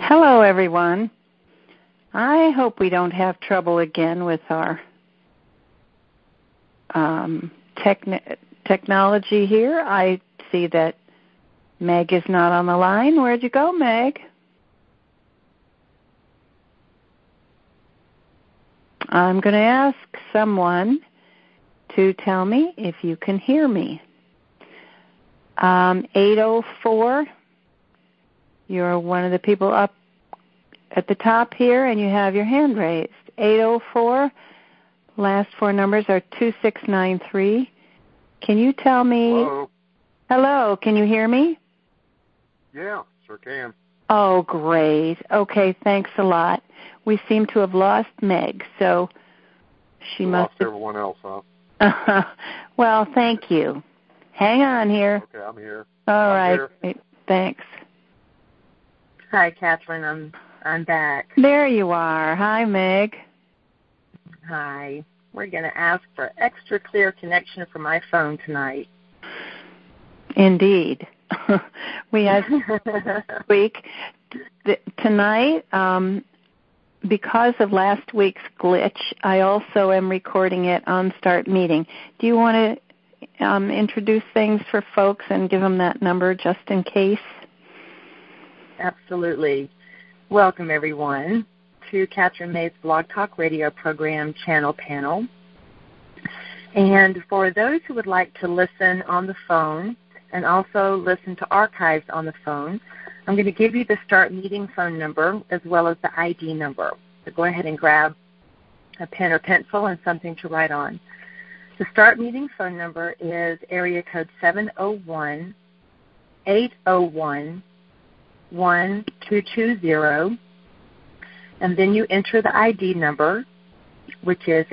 Hello, everyone. I hope we don't have trouble again with our technology here. I see that Meg is not on the line. Where'd you go, Meg? I'm going to ask someone to tell me if you can hear me. 804, you're one of the people up at the top here, and you have your hand raised. 804, last four numbers are 2693. Can you tell me? Hello. Hello, can you hear me? Yeah, sure can. Oh, great. Okay, thanks a lot. We seem to have lost Meg, so she must lost everyone else, huh? Well, thank you. Hang on here. Okay, I'm here. All right. Great. Thanks. Hi, Catherine. I'm back. There you are. Hi, Meg. Hi. We're going to ask for extra clear connection for my phone tonight. Indeed. We had this week. Tonight, because of last week's glitch, I also am recording it on Start Meeting. Do you want to introduce things for folks and give them that number just in case? Absolutely. Welcome, everyone, to Catherine May's Blog Talk Radio program Channel Panel. And for those who would like to listen on the phone and also listen to archives on the phone, I'm going to give you the Start Meeting phone number as well as the ID number. So go ahead and grab a pen or pencil and something to write on. The Start Meeting phone number is area code 701-801-1220, and then you enter the ID number, which is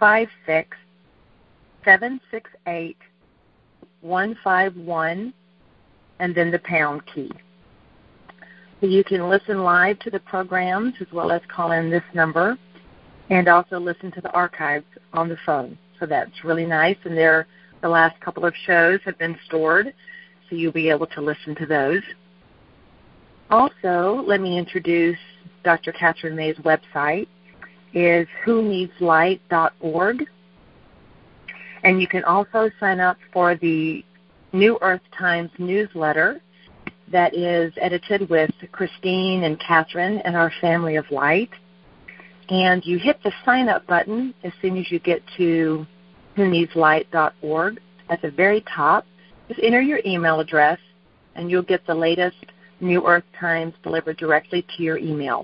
856-768-151, and then the pound key. So you can listen live to the programs as well as call in this number and also listen to the archives on the phone. So that's really nice, and the last couple of shows have been stored, so you'll be able to listen to those. Also, let me introduce Dr. Catherine May's website is whoneedslight.org, and you can also sign up for the New Earth Times newsletter that is edited with Christine and Catherine and our family of light. And you hit the sign-up button as soon as you get to whoneedslight.org at the very top. Just enter your email address, and you'll get the latest New Earth Times delivered directly to your email.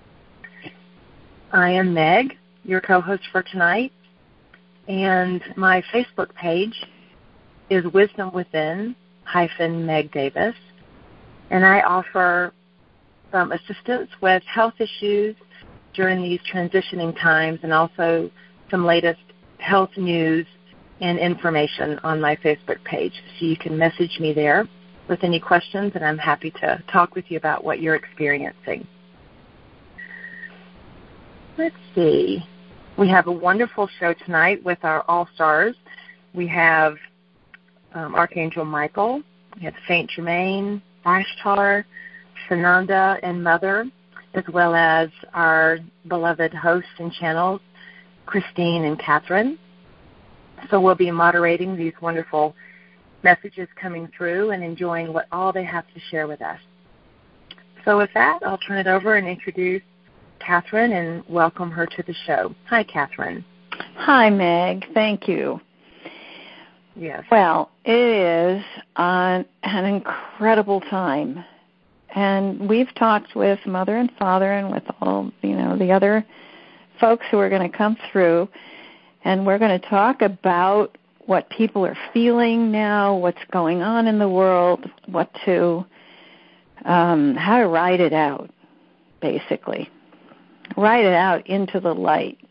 I am Meg, your co-host for tonight, and my Facebook page is Wisdom Within-Meg Davis, and I offer some assistance with health issues during these transitioning times, and also some latest health news and information on my Facebook page. So you can message me there with any questions, and I'm happy to talk with you about what you're experiencing. Let's see. We have a wonderful show tonight with our All-Stars. We have Archangel Michael, we have Saint Germain, Ashtar, Sananda, and Mother, as well as our beloved hosts and channels, Christine and Catherine. So we'll be moderating these wonderful messages coming through and enjoying what all they have to share with us. So with that, I'll turn it over and introduce Catherine and welcome her to the show. Hi, Catherine. Hi, Meg. Thank you. Yes. Well, it is an incredible time. And we've talked with Mother and Father and with all, the other folks who are going to come through, and we're going to talk about what people are feeling now, what's going on in the world, how to ride it out, basically. Ride it out into the light.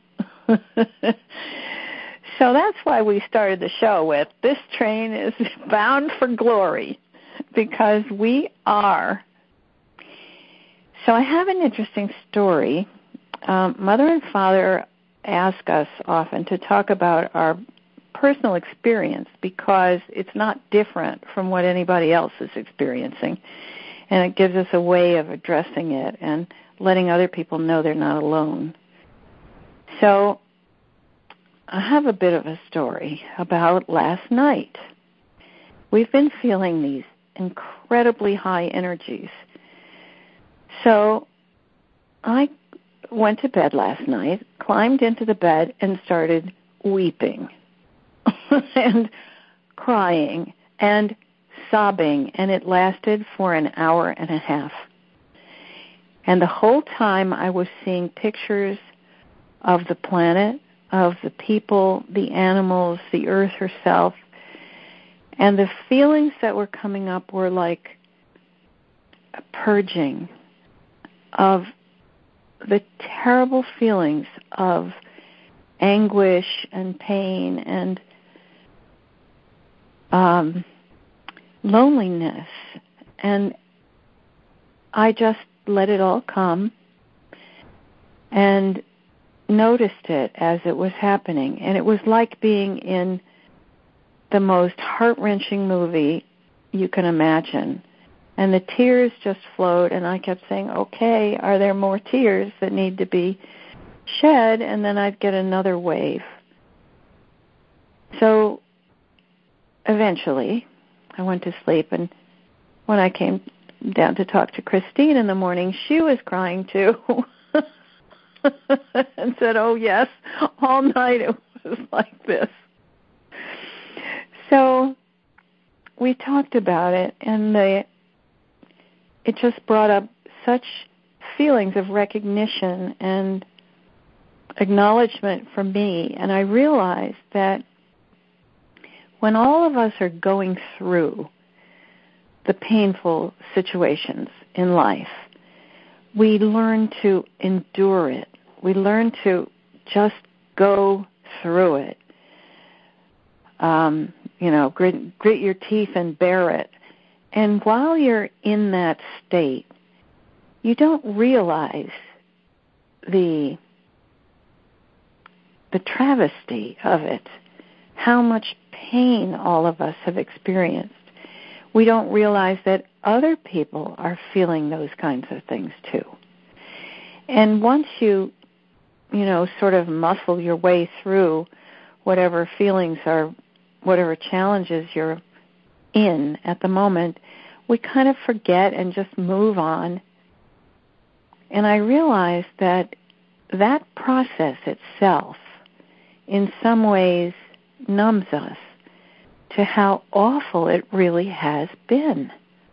So that's why we started the show with, this train is bound for glory, because we are. So I have an interesting story. Mother and Father ask us often to talk about our personal experience because it's not different from what anybody else is experiencing. And it gives us a way of addressing it and letting other people know they're not alone. So I have a bit of a story about last night. We've been feeling these incredibly high energies. So I went to bed last night, climbed into the bed, and started weeping and crying and sobbing, and it lasted for an hour and a half. And the whole time I was seeing pictures of the planet, of the people, the animals, the earth herself, and the feelings that were coming up were like a purging of the terrible feelings of anguish and pain and loneliness. And I just let it all come and noticed it as it was happening. And it was like being in the most heart-wrenching movie you can imagine. And the tears just flowed, and I kept saying, okay, are there more tears that need to be shed? And then I'd get another wave. So eventually I went to sleep, and when I came down to talk to Christine in the morning, she was crying too. And said, oh yes, all night it was like this. So we talked about it, and it just brought up such feelings of recognition and acknowledgement from me. And I realized that when all of us are going through the painful situations in life, we learn to endure it. We learn to just go through it. Grit your teeth and bear it. And while you're in that state, you don't realize the travesty of it, how much pain all of us have experienced. We don't realize that other people are feeling those kinds of things too. And once you sort of muscle your way through whatever feelings are, whatever challenges you're in at the moment, we kind of forget and just move on. And I realized that process itself in some ways numbs us to how awful it really has been.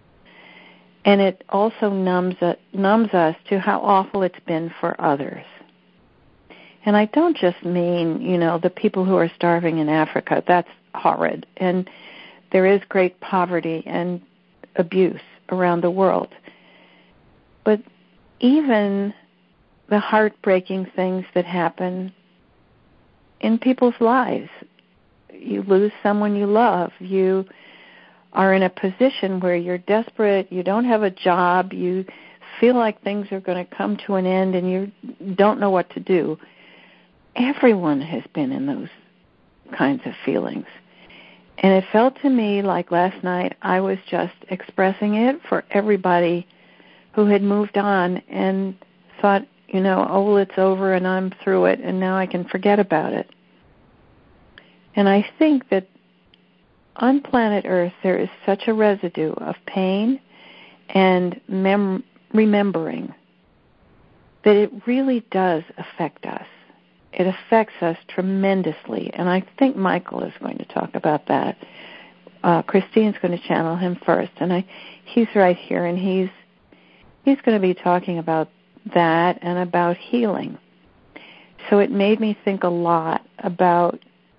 And it also numbs us to how awful it's been for others. And I don't just mean, the people who are starving in Africa. That's horrid. And there is great poverty and abuse around the world. But even the heartbreaking things that happen in people's lives. You lose someone you love. You are in a position where you're desperate. You don't have a job. You feel like things are going to come to an end and you don't know what to do. Everyone has been in those kinds of feelings. And it felt to me like last night I was just expressing it for everybody who had moved on and thought, it's over and I'm through it and now I can forget about it. And I think that on planet Earth there is such a residue of pain and remembering that it really does affect us. It affects us tremendously, and I think Michael is going to talk about that. Christine's going to channel him first, and he's right here, and he's going to be talking about that and about healing. So it made me think a lot about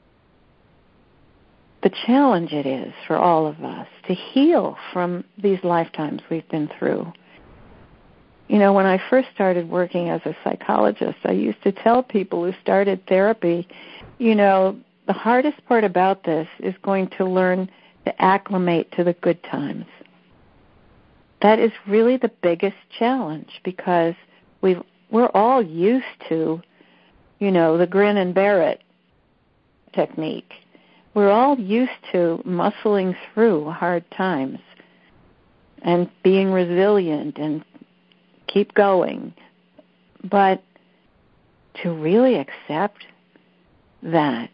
the challenge it is for all of us to heal from these lifetimes we've been through. When I first started working as a psychologist, I used to tell people who started therapy, the hardest part about this is going to learn to acclimate to the good times. That is really the biggest challenge because we're all used to, the grin and bear it technique. We're all used to muscling through hard times. and being resilient and keep going. But to really accept that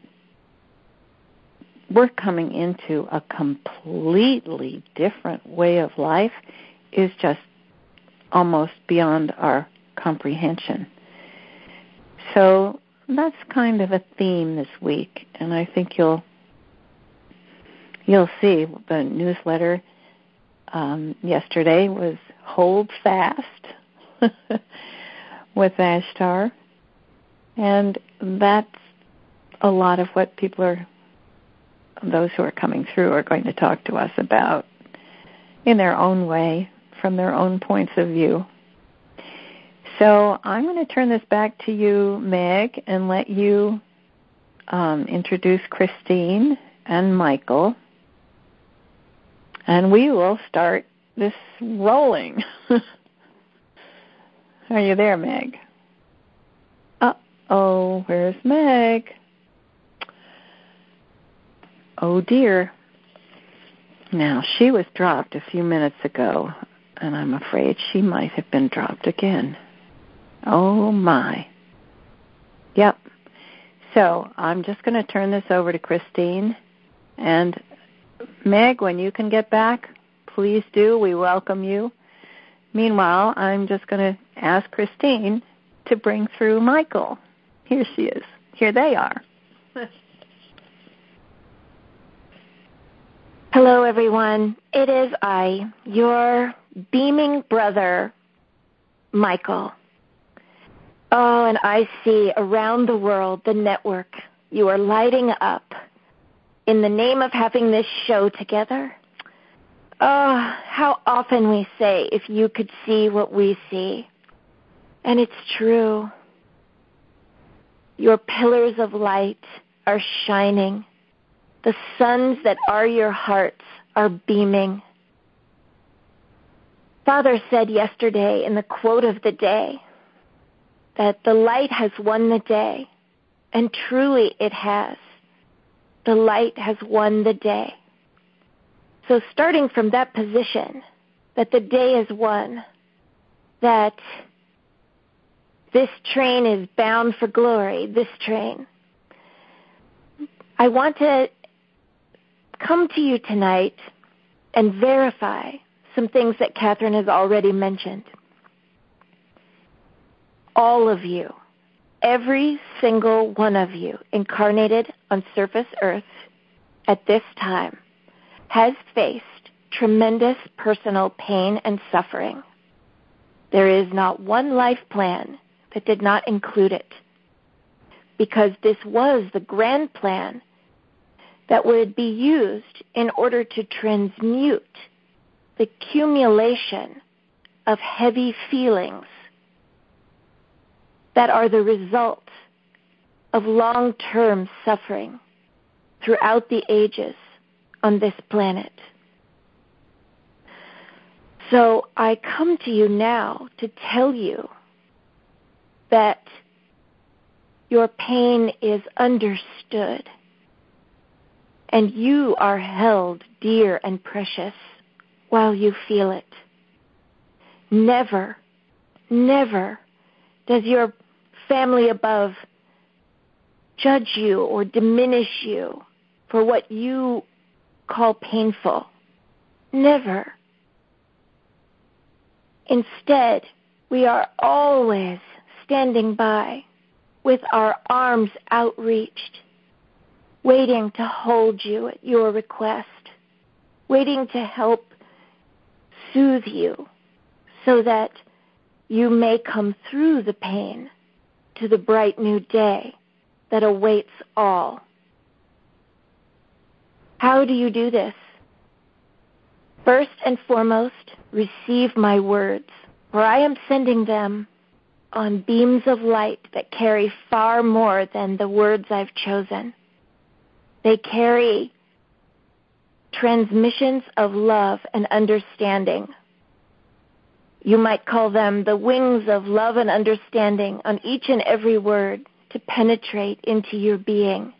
we're coming into a completely different way of life is just almost beyond our comprehension. So that's kind of a theme this week, and I think you'll see the newsletter yesterday was Hold Fast with Ashtar, and that's a lot of what those who are coming through are going to talk to us about in their own way, from their own points of view. So I'm going to turn this back to you, Meg, and let you introduce Christine and Michael, and we will start this rolling. Are you there, Meg? Uh-oh, where's Meg? Oh, dear. Now, she was dropped a few minutes ago, and I'm afraid she might have been dropped again. Oh, my. Yep. So I'm just going to turn this over to Christine. And, Meg, when you can get back, please do. We welcome you. Meanwhile, I'm just going to ask Christine to bring through Michael. Here she is. Here they are. Hello, everyone. It is I, your beaming brother, Michael. Oh, and I see around the world the network. You are lighting up in the name of having this show together. Oh, how often we say, if you could see what we see. And it's true. Your pillars of light are shining. The suns that are your hearts are beaming. Father said yesterday in the quote of the day that the light has won the day, and truly it has. The light has won the day. So starting from that position, that the day is won, that this train is bound for glory, this train, I want to come to you tonight and verify some things that Catherine has already mentioned. All of you, every single one of you incarnated on surface Earth at this time has faced tremendous personal pain and suffering. There is not one life plan that did not include it, because this was the grand plan that would be used in order to transmute the accumulation of heavy feelings that are the result of long-term suffering throughout the ages on this planet. So I come to you now to tell you that your pain is understood and you are held dear and precious while you feel it. Never, never does your family above judge you or diminish you for what you call painful. Never. Instead, we are always standing by with our arms outreached, waiting to hold you at your request, waiting to help soothe you so that you may come through the pain to the bright new day that awaits all. How do you do this? First and foremost, receive my words, for I am sending them on beams of light that carry far more than the words I've chosen. They carry transmissions of love and understanding. You might call them the wings of love and understanding on each and every word to penetrate into your being,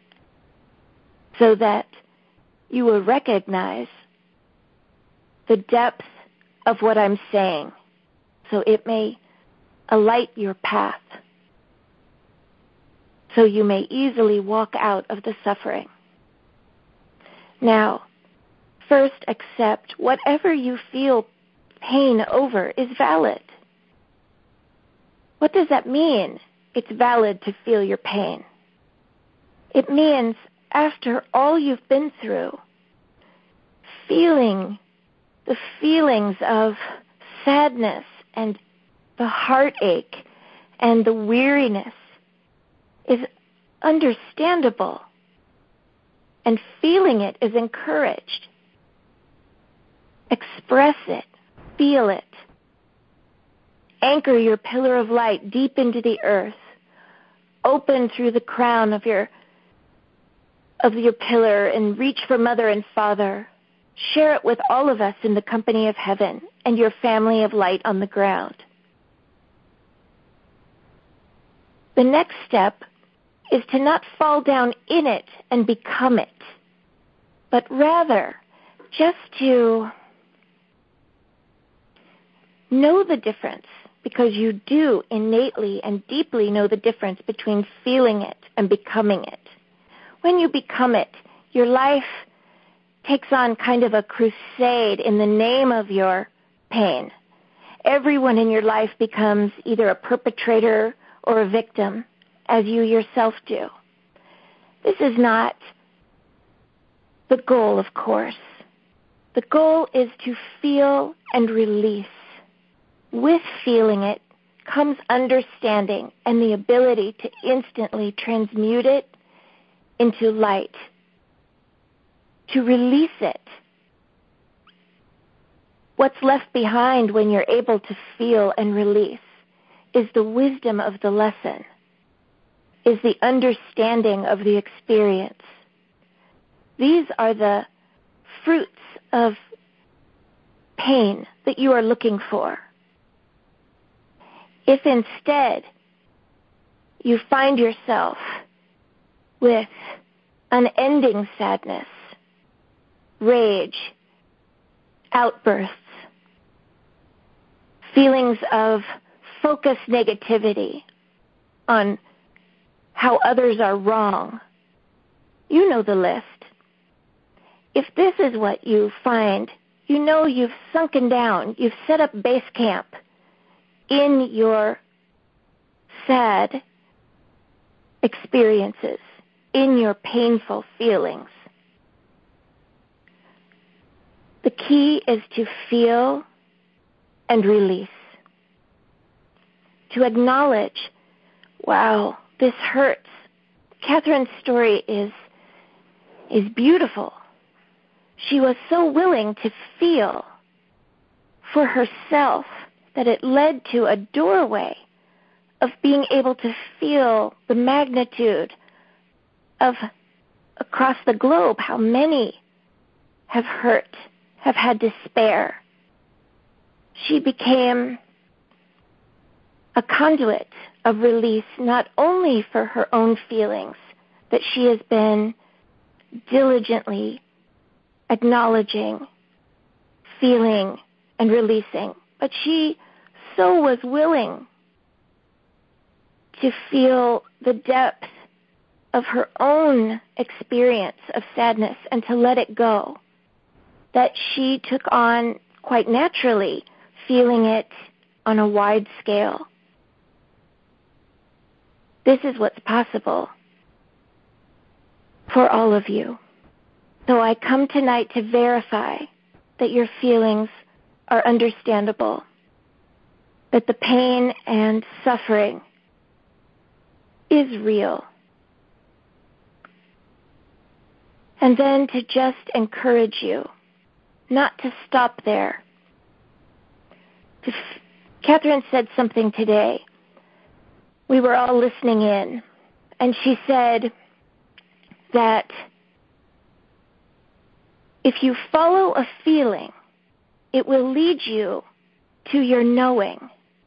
so that you will recognize the depth of what I'm saying, so it may alight your path, so you may easily walk out of the suffering. Now, first accept whatever you feel pain over is valid. What does that mean? It's valid to feel your pain. It means after all you've been through, feeling the feelings of sadness and the heartache and the weariness is understandable, and feeling it is encouraged. Express it, feel it. Anchor your pillar of light deep into the earth. Open through the crown of your pillar and reach for Mother and Father. Share it with all of us in the company of heaven and your family of light on the ground. The next step is to not fall down in it and become it, but rather just to know the difference, because you do innately and deeply know the difference between feeling it and becoming it. When you become it, your life takes on kind of a crusade in the name of your pain. Everyone in your life becomes either a perpetrator or a victim, as you yourself do. This is not the goal, of course. The goal is to feel and release. With feeling it comes understanding and the ability to instantly transmute it into light, to release it. What's left behind when you're able to feel and release is the wisdom of the lesson, is the understanding of the experience. These are the fruits of pain that you are looking for. If instead you find yourself with unending sadness, rage, outbursts, feelings of focused negativity on how others are wrong, you know the list. If this is what you find, you know you've sunken down, you've set up base camp in your sad experiences, in your painful feelings. The key is to feel and release. To acknowledge, wow, this hurts. Catherine's story is beautiful. She was so willing to feel for herself that it led to a doorway of being able to feel the magnitude of across the globe how many have hurt, have had despair. She became a conduit of release, not only for her own feelings that she has been diligently acknowledging, feeling, and releasing, but she so was willing to feel the depth of her own experience of sadness and to let it go, that she took on quite naturally feeling it on a wide scale. This is what's possible for all of you. So I come tonight to verify that your feelings are understandable, that the pain and suffering is real. And then to just encourage you not to stop there. Catherine said something today. We were all listening in, and she said that if you follow a feeling, it will lead you to your knowing.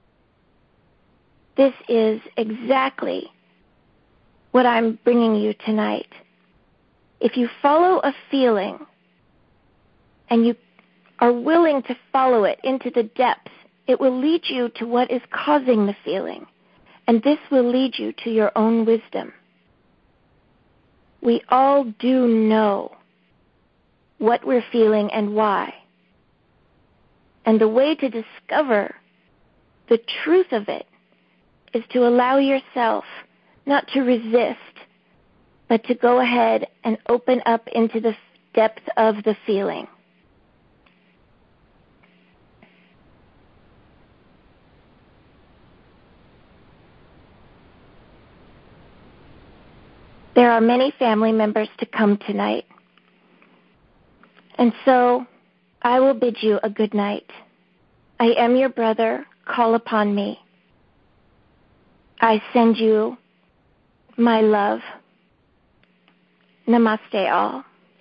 This is exactly what I'm bringing you tonight. If you follow a feeling and you are willing to follow it into the depths, it will lead you to what is causing the feeling, and this will lead you to your own wisdom. We all do know what we're feeling and why. And the way to discover the truth of it is to allow yourself not to resist, but to go ahead and open up into the depth of the feeling. There are many family members to come tonight. And so I will bid you a good night. I am your brother. Call upon me. I send you my love. Namaste all.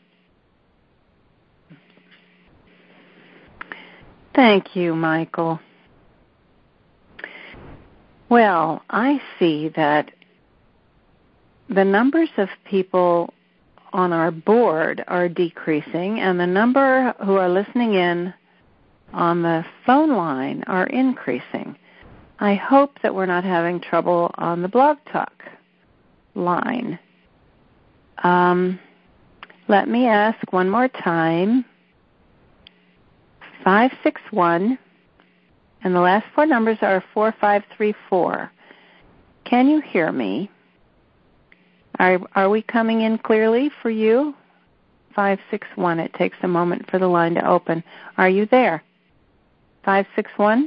Thank you, Michael. Well, I see that the numbers of people on our board are decreasing, and the number who are listening in on the phone line are increasing. I hope that we're not having trouble on the Blog Talk line. Let me ask one more time. 561, and the last four numbers are 4534. Can you hear me? Are we coming in clearly for you? 561. It takes a moment for the line to open. Are you there? 561?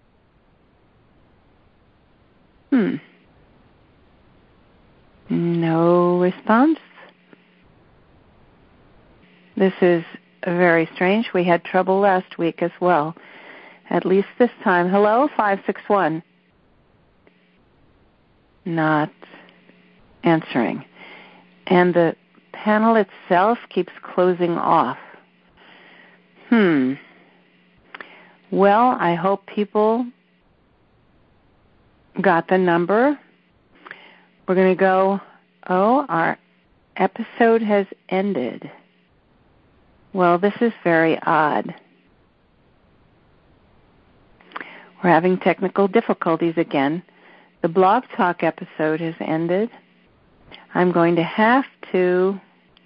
No response. This is very strange. We had trouble last week as well. At least this time. Hello, 561. Not answering. And the panel itself keeps closing off. Well, I hope people got the number. We're going to go, our episode has ended. Well, this is very odd. We're having technical difficulties again. The Blog Talk episode has ended. I'm going to have to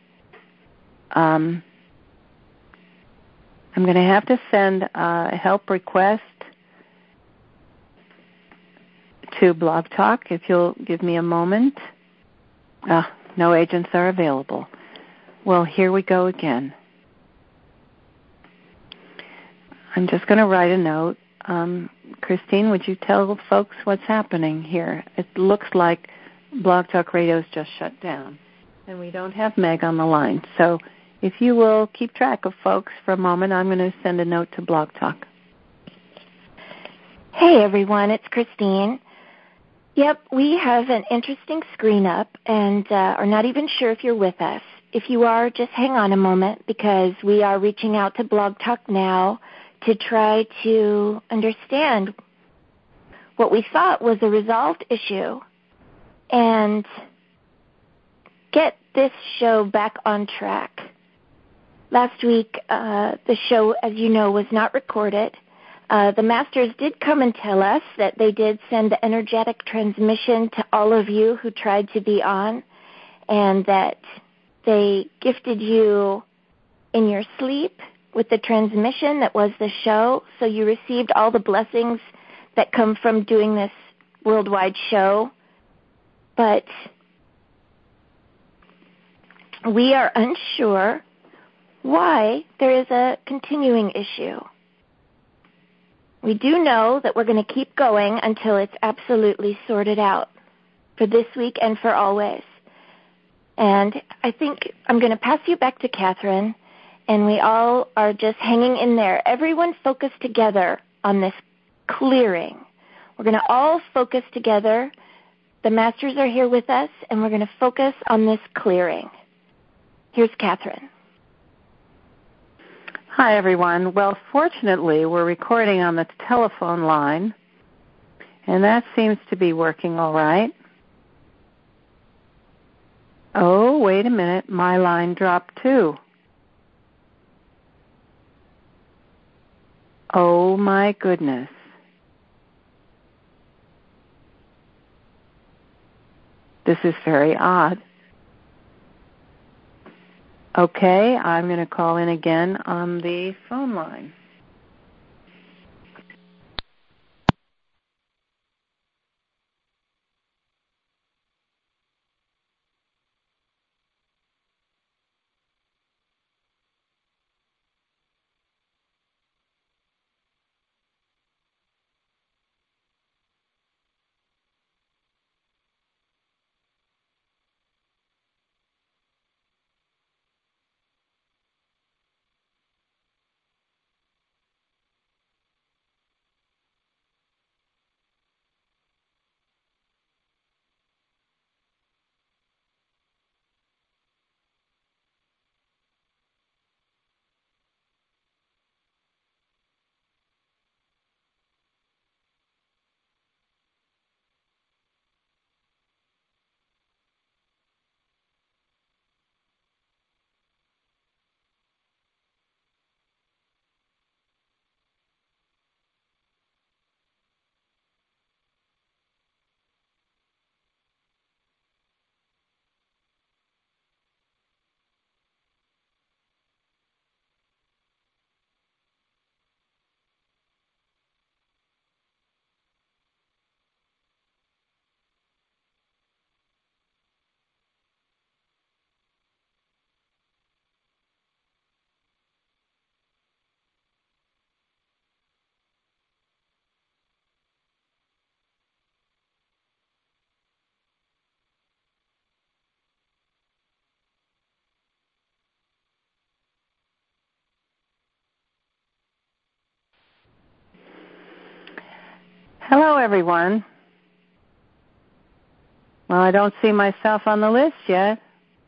send a help request to Blog Talk, if you'll give me a moment. No agents are available. Well, here we go again. I'm just going to write a note. Christine, would you tell folks what's happening here? It looks like Blog Talk Radio's just shut down, and we don't have Meg on the line. So if you will keep track of folks for a moment, I'm going to send a note to Blog Talk. Hey, everyone, it's Christine. Yep, we have an interesting screen up and are not even sure if you're with us. If you are, just hang on a moment, because we are reaching out to Blog Talk now to try to understand what we thought was a resolved issue and get this show back on track. Last week, the show, as you know, was not recorded. The Masters did come and tell us that they did send the energetic transmission to all of you who tried to be on, and that they gifted you in your sleep with the transmission that was the show, so you received all the blessings that come from doing this worldwide show. But we are unsure why there is a continuing issue. We do know that we're going to keep going until it's absolutely sorted out for this week and for always. And I think I'm going to pass you back to Catherine, and we all are just hanging in there. Everyone focus together on this clearing. We're going to all focus together. The Masters are here with us, and we're going to focus on this clearing. Here's Catherine. Hi, everyone. Well, fortunately, we're recording on the telephone line, and that seems to be working all right. Oh, wait a minute. My line dropped, too. Oh, my goodness. This is very odd. Okay, I'm going to call in again on the phone line. Hello, everyone. Well, I don't see myself on the list yet.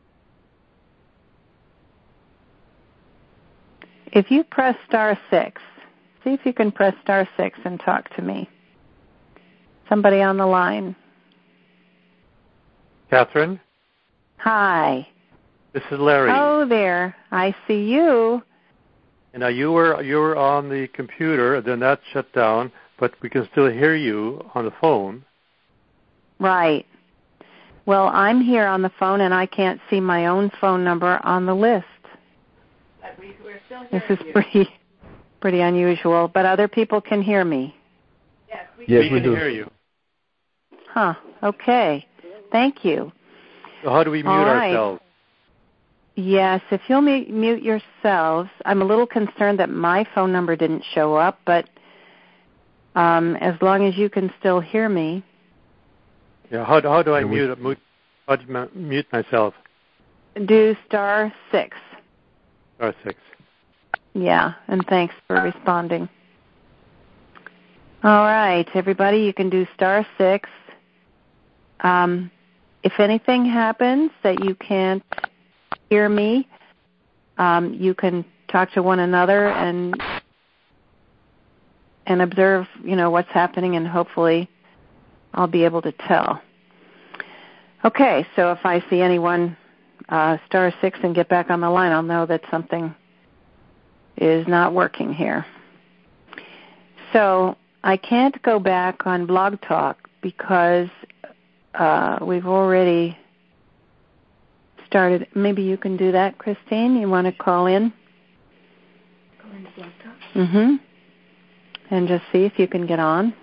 If you press *6, see if you can press *6 and talk to me. Somebody on the line. Catherine? Hi. This is Larry. Oh, there. I see you. And now you were on the computer, then that shut down, but we can still hear you on the phone. Right. Well, I'm here on the phone, and I can't see my own phone number on the list. But we're still hearing this is pretty unusual, but other people can hear me. Yes, we can hear you. Huh. Okay. Thank you. So how do we mute ourselves? Yes, if you'll mute yourselves. I'm a little concerned that my phone number didn't show up, but as long as you can still hear me. Yeah, how do I mute myself? Do *6. *6. Yeah, and thanks for responding. All right, everybody, you can do *6. If anything happens that you can't hear me, you can talk to one another and observe, what's happening, and hopefully I'll be able to tell. Okay, so if I see anyone *6 and get back on the line, I'll know that something is not working here. So I can't go back on Blog Talk because we've already started. Maybe you can do that, Christine. You want to call in? Go into Blog Talk? Mm-hmm. And just see if you can get on.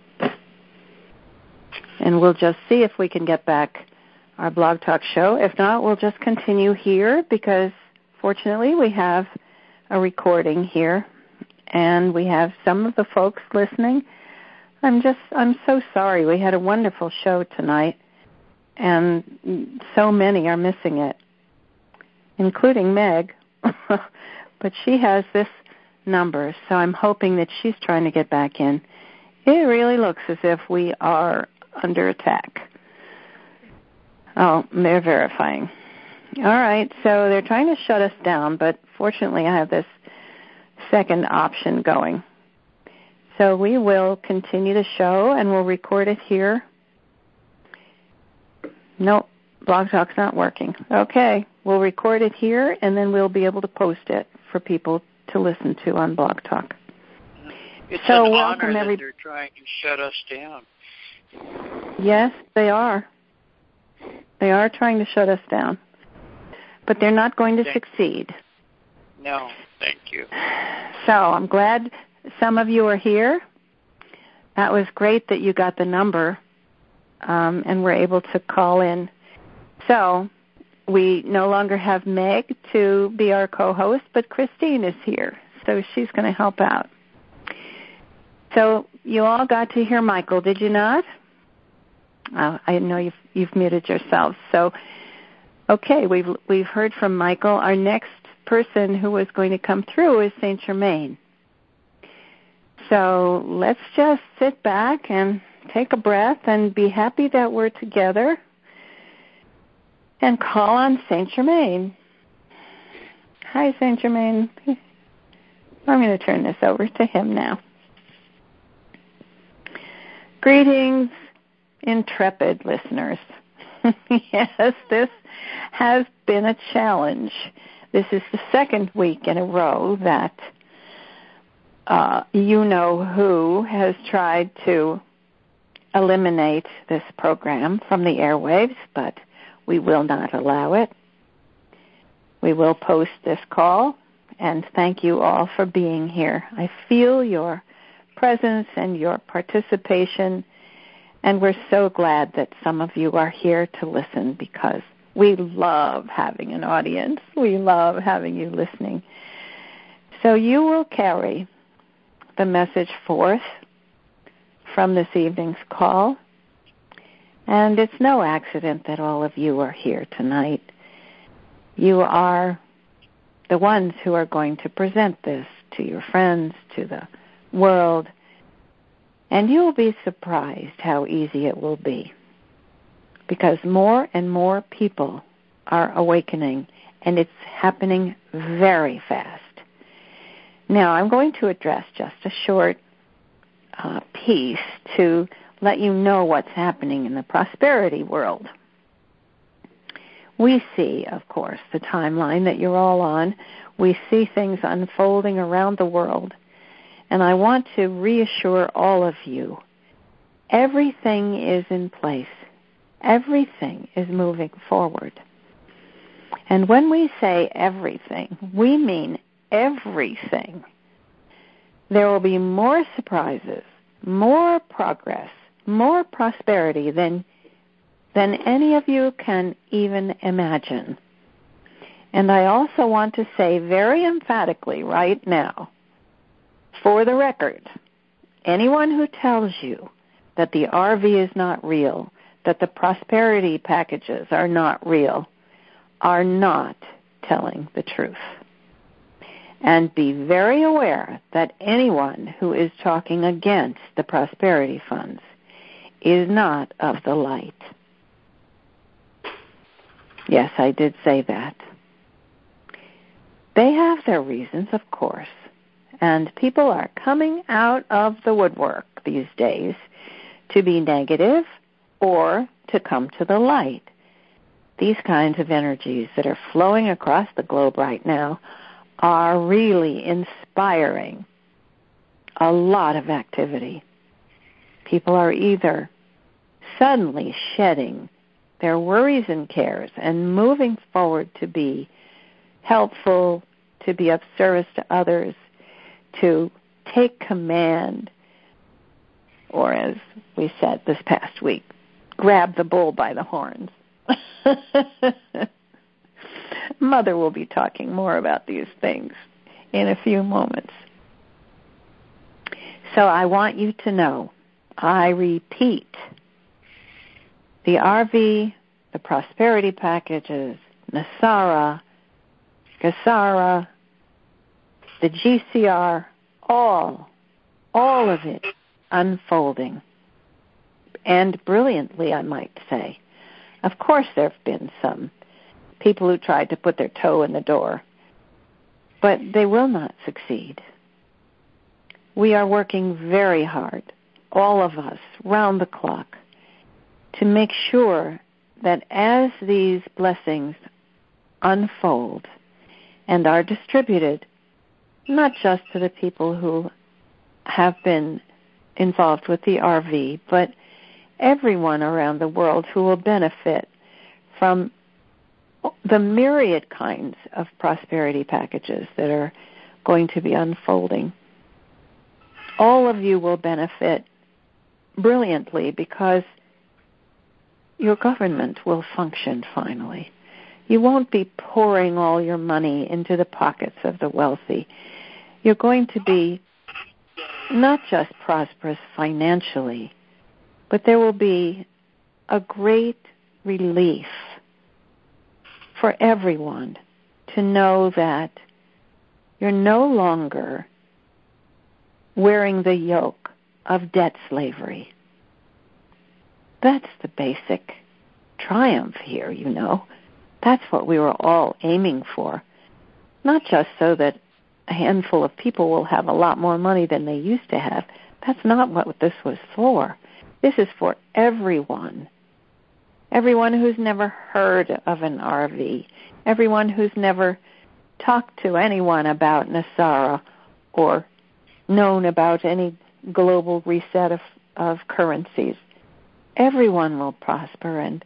And we'll just see if we can get back our Blog Talk show. If not, we'll just continue here because, fortunately, we have a recording here, and we have some of the folks listening. I'm so sorry. We had a wonderful show tonight, and so many are missing it, including Meg. But she has this number, so I'm hoping that she's trying to get back in. It really looks as if we are under attack. Oh, they're verifying. All right, so they're trying to shut us down, but fortunately I have this second option going. So we will continue the show, and we'll record it here. Nope, Blog Talk's not working. Okay, we'll record it here, and then we'll be able to post it for people to listen to on Blog Talk. It's So an welcome, honor that they're trying to shut us down. Yes, they are. They are trying to shut us down. But they're not going to succeed. No, thank you. So I'm glad some of you are here. That was great that you got the number and were able to call in. So we no longer have Meg to be our co-host, but Christine is here. So she's going to help out. So you all got to hear Michael, did you not? I know you've muted yourselves. So, okay, we've heard from Michael. Our next person who was going to come through is Saint Germain. So let's just sit back and take a breath and be happy that we're together and call on Saint Germain. Hi, Saint Germain. I'm going to turn this over to him now. Greetings, intrepid listeners. Yes, this has been a challenge. This is the second week in a row that you-know-who has tried to eliminate this program from the airwaves, but we will not allow it. We will post this call, and thank you all for being here. I feel your presence and your participation, and we're so glad that some of you are here to listen because we love having an audience. We love having you listening. So you will carry the message forth from this evening's call, and it's no accident that all of you are here tonight. You are the ones who are going to present this to your friends, to the world, and you'll be surprised how easy it will be because more and more people are awakening, and it's happening very fast. Now, I'm going to address just a short piece to let you know what's happening in the prosperity world. We see, of course, the timeline that you're all on. We see things unfolding around the world. And I want to reassure all of you, everything is in place. Everything is moving forward. And when we say everything, we mean everything. There will be more surprises, more progress, more prosperity than any of you can even imagine. And I also want to say very emphatically right now, for the record, anyone who tells you that the RV is not real, that the prosperity packages are not real, are not telling the truth. And be very aware that anyone who is talking against the prosperity funds is not of the light. Yes, I did say that. They have their reasons, of course. And people are coming out of the woodwork these days to be negative or to come to the light. These kinds of energies that are flowing across the globe right now are really inspiring a lot of activity. People are either suddenly shedding their worries and cares and moving forward to be helpful, to be of service to others, to take command, or as we said this past week, grab the bull by the horns. Mother will be talking more about these things in a few moments. So I want you to know, I repeat, the RV, the prosperity packages, NESARA, GESARA, the GCR, all of it unfolding. And brilliantly, I might say. Of course there have been some people who tried to put their toe in the door, but they will not succeed. We are working very hard, all of us, round the clock, to make sure that as these blessings unfold and are distributed, not just to the people who have been involved with the RV, but everyone around the world who will benefit from the myriad kinds of prosperity packages that are going to be unfolding. All of you will benefit brilliantly because your government will function finally. You won't be pouring all your money into the pockets of the wealthy. You're going to be not just prosperous financially, but there will be a great relief for everyone to know that you're no longer wearing the yoke of debt slavery. That's the basic triumph here, you know. That's what we were all aiming for. Not just so that a handful of people will have a lot more money than they used to have. That's not what this was for. This is for everyone. Everyone who's never heard of an RV. Everyone who's never talked to anyone about NESARA or known about any global reset of currencies. Everyone will prosper and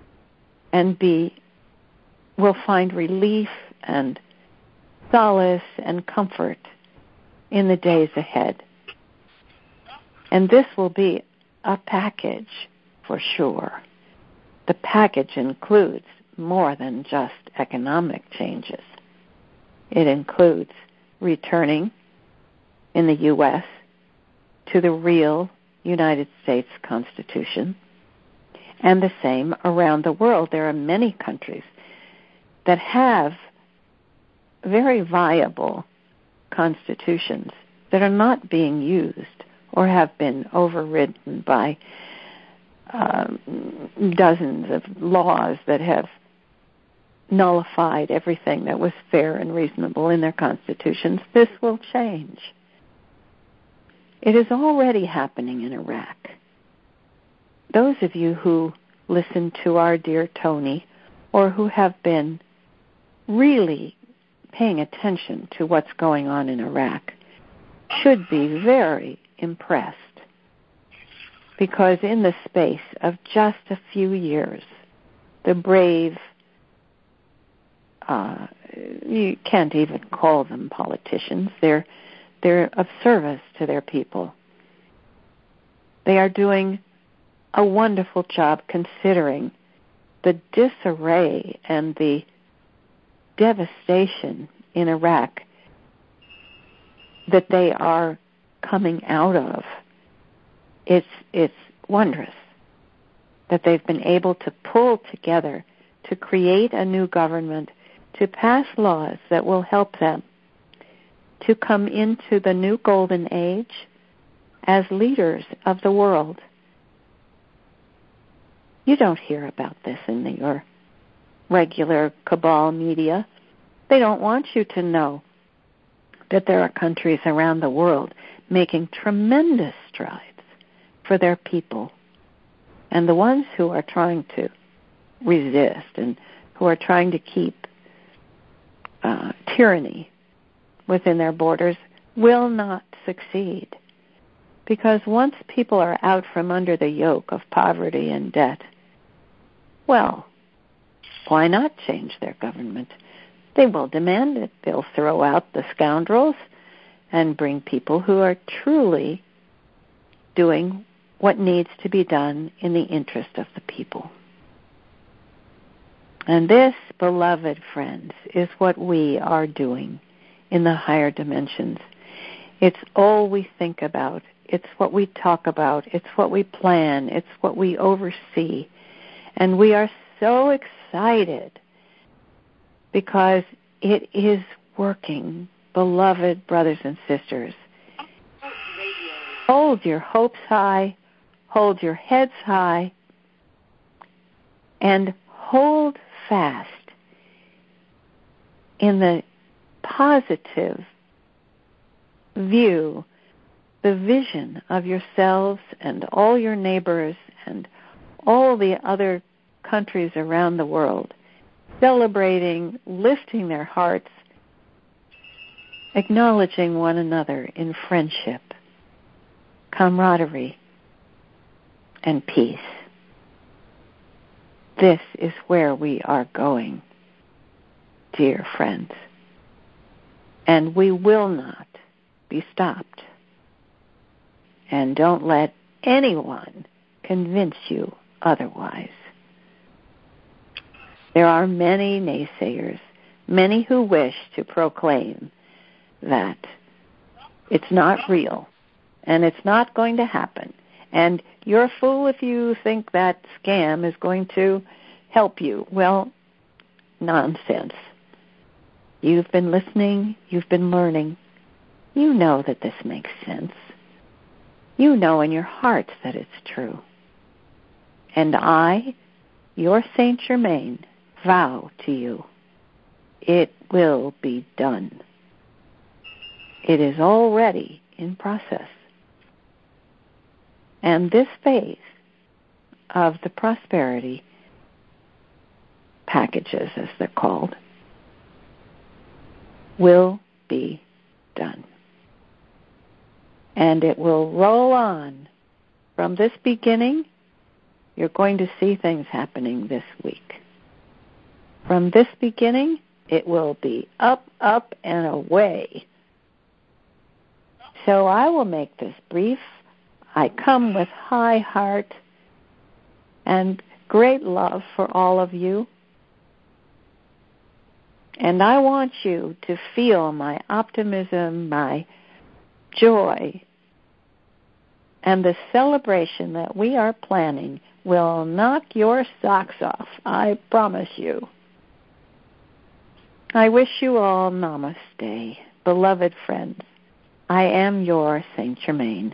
will find relief and solace and comfort in the days ahead. And this will be a package for sure. The package includes more than just economic changes. It includes returning in the U.S. to the real United States Constitution, and the same around the world. There are many countries that have very viable constitutions that are not being used or have been overridden by dozens of laws that have nullified everything that was fair and reasonable in their constitutions. This will change. It is already happening in Iraq. Those of you who listen to our dear Tony or who have been really paying attention to what's going on in Iraq should be very impressed, because in the space of just a few years, the brave, you can't even call them politicians, they're of service to their people. They are doing a wonderful job considering the disarray and the devastation in Iraq that they are coming out of. It's wondrous that they've been able to pull together to create a new government, to pass laws that will help them to come into the new golden age as leaders of the world. You don't hear about this in your regular cabal media. They don't want you to know that there are countries around the world making tremendous strides for their people. And the ones who are trying to resist and who are trying to keep tyranny within their borders will not succeed. Because once people are out from under the yoke of poverty and debt, well, why not change their government? They will demand it. They'll throw out the scoundrels and bring people who are truly doing what needs to be done in the interest of the people. And this, beloved friends, is what we are doing in the higher dimensions. It's all we think about. It's what we talk about. It's what we plan. It's what we oversee. And we are so excited because it is working, beloved brothers and sisters. Hold your hopes high, hold your heads high, and hold fast in the positive view, the vision of yourselves and all your neighbors and all the other countries around the world, celebrating, lifting their hearts, acknowledging one another in friendship camaraderie, and peace. This is where we are going, dear friends. And we will not be stopped. And don't let anyone convince you otherwise. There are many naysayers, many who wish to proclaim that it's not real and it's not going to happen. And you're a fool if you think that scam is going to help you. Well, nonsense. You've been listening. You've been learning. You know that this makes sense. You know in your heart that it's true. And I, your Saint Germain, vow to you, it will be done. It is already in process. And this phase of the prosperity packages, as they're called, will be done. And it will roll on. From this beginning, you're going to see things happening this week. From this beginning, it will be up, up, and away. So I will make this brief. I come with high heart and great love for all of you. And I want you to feel my optimism, my joy, and the celebration that we are planning will knock your socks off, I promise you. I wish you all namaste, beloved friends. I am your Saint Germain.